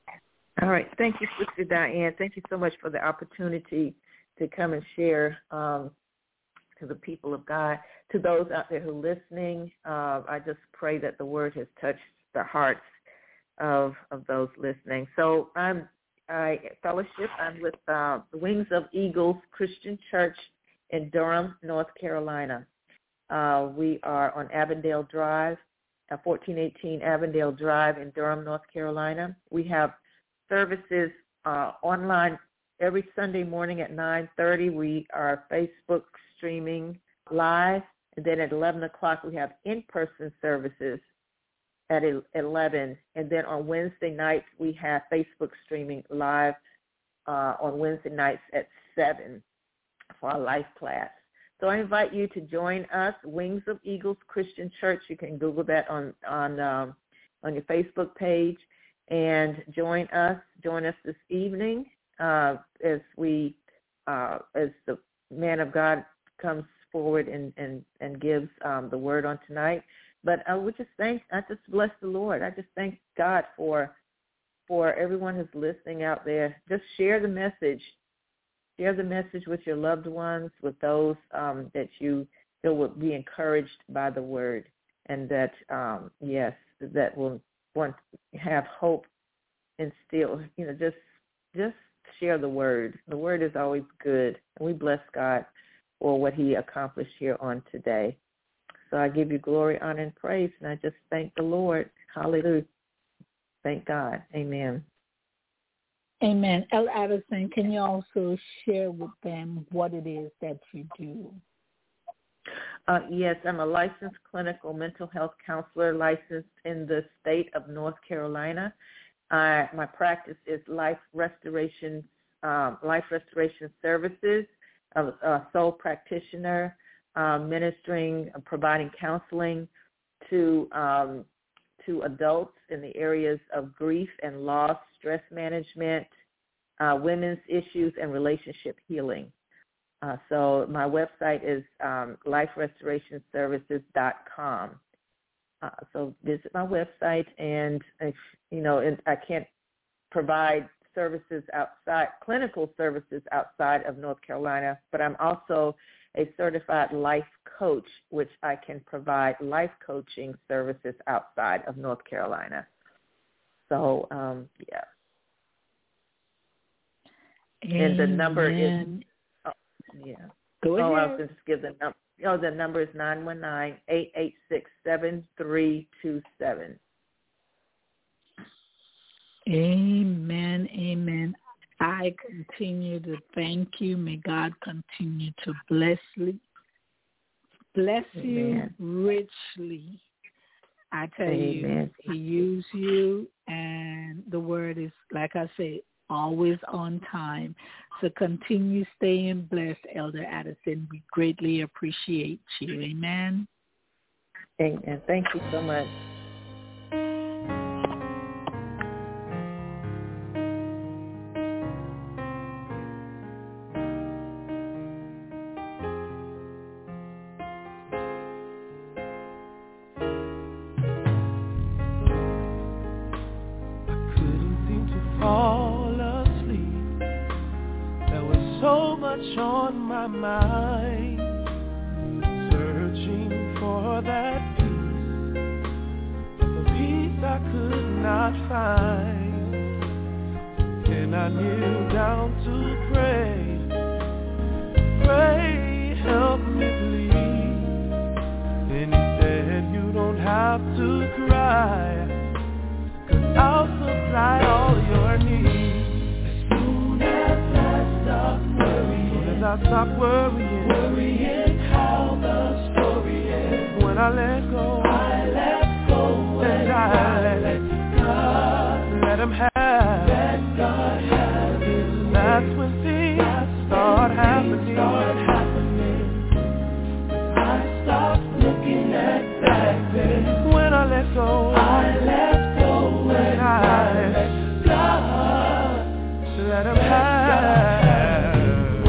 All right. Thank you, Sister Diane. Thank you so much for the opportunity to come and share um, to the people of God. To those out there who are listening, uh, I just pray that the word has touched the hearts of of those listening. So I'm I fellowship. I'm with uh, the Wings of Eagles Christian Church in Durham, North Carolina. Uh, we are on Avondale Drive, uh, fourteen eighteen Avondale Drive in Durham, North Carolina. We have services uh, online every Sunday morning at nine thirty. We are Facebook streaming live, and then at eleven o'clock we have in-person services at eleven, and then on Wednesday nights we have Facebook streaming live uh, on Wednesday nights at seven for our life class. So I invite you to join us, Wings of Eagles Christian Church. You can Google that on on um, on your Facebook page, and join us. Join us this evening uh, as we uh, as the man of God comes forward and and and gives um, the word on tonight. But I would just thank, I just bless the Lord. I just thank God for for everyone who's listening out there. Just share the message. Share the message with your loved ones, with those um, that you feel will be encouraged by the word, and that, um, yes, that will want have hope and still, you know, just just share the word. The word is always good, and we bless God for what he accomplished here on today. So I give you glory, honor, and praise, and I just thank the Lord. Hallelujah. Thank God. Amen. Amen. El Addison, can you also share with them what it is that you do? Uh, yes, I'm a licensed clinical mental health counselor licensed in the state of North Carolina. Uh, my practice is life restoration, um, life restoration services, a, a sole practitioner, Uh, ministering, uh, providing counseling to um, to adults in the areas of grief and loss, stress management, uh, women's issues, and relationship healing. Uh, so my website is um, life restoration services dot com. Uh, so visit my website, and if, you know, and I can't provide services outside, clinical services outside of North Carolina, but I'm also a certified life coach, which I can provide life coaching services outside of North Carolina. So, um, yeah. Amen. And the number is, oh, yeah. Go ahead. Oh, I was going to just give the number. Oh, the number is nine one nine, eight eight six, seven three two seven. Amen, amen. I continue to thank you. May God continue to bless you, bless you richly. I tell Amen. you, he used you, and the word is, like I said, always on time. So continue staying blessed, Elder Addison. We greatly appreciate you. Amen. Amen. Thank you so much. On my mind, searching for that peace, the peace I could not find. And I kneel down to pray, pray, help me please. And he said, you don't have to cry. I stop worrying, worrying how the story ends. when I let go, I let go and I let, let God, let him have, let God have his way. That's when things That's start when happening. things start happening. I stop looking at back then. When I let go, I let go and I let God, let him have.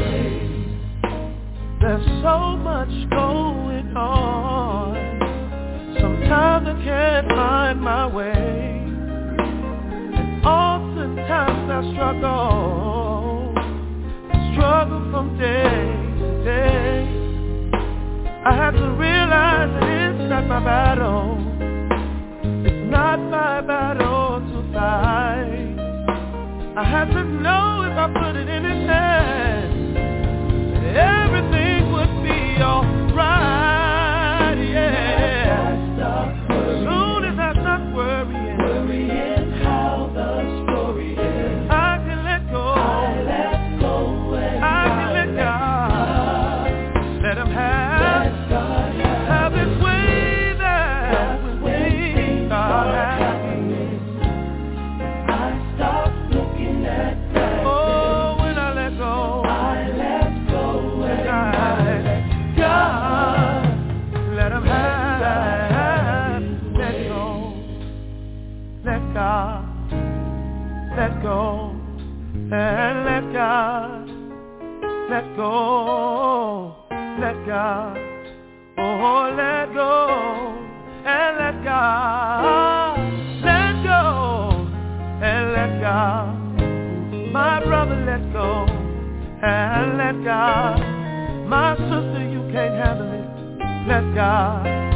There's so much going on. Sometimes I can't find my way. And oftentimes I struggle, struggle from day to day. I have to realize that it's not my battle. It's not my battle to fight. I have to know if I put it in his hands, that everything would be alright, yeah. As soon as I stop worrying, worrying how the story ends. I can let go, I let go and I can let God, let him have, have his way. That's when things start happening. I stop looking at that. Oh, when I let go, I let go and I let God, let him have, let go, let God, let go, and let God, let go, let God, oh, let go, and let God, let go, and let God, my brother, let go, and let God, my sister, you can't handle it, let God.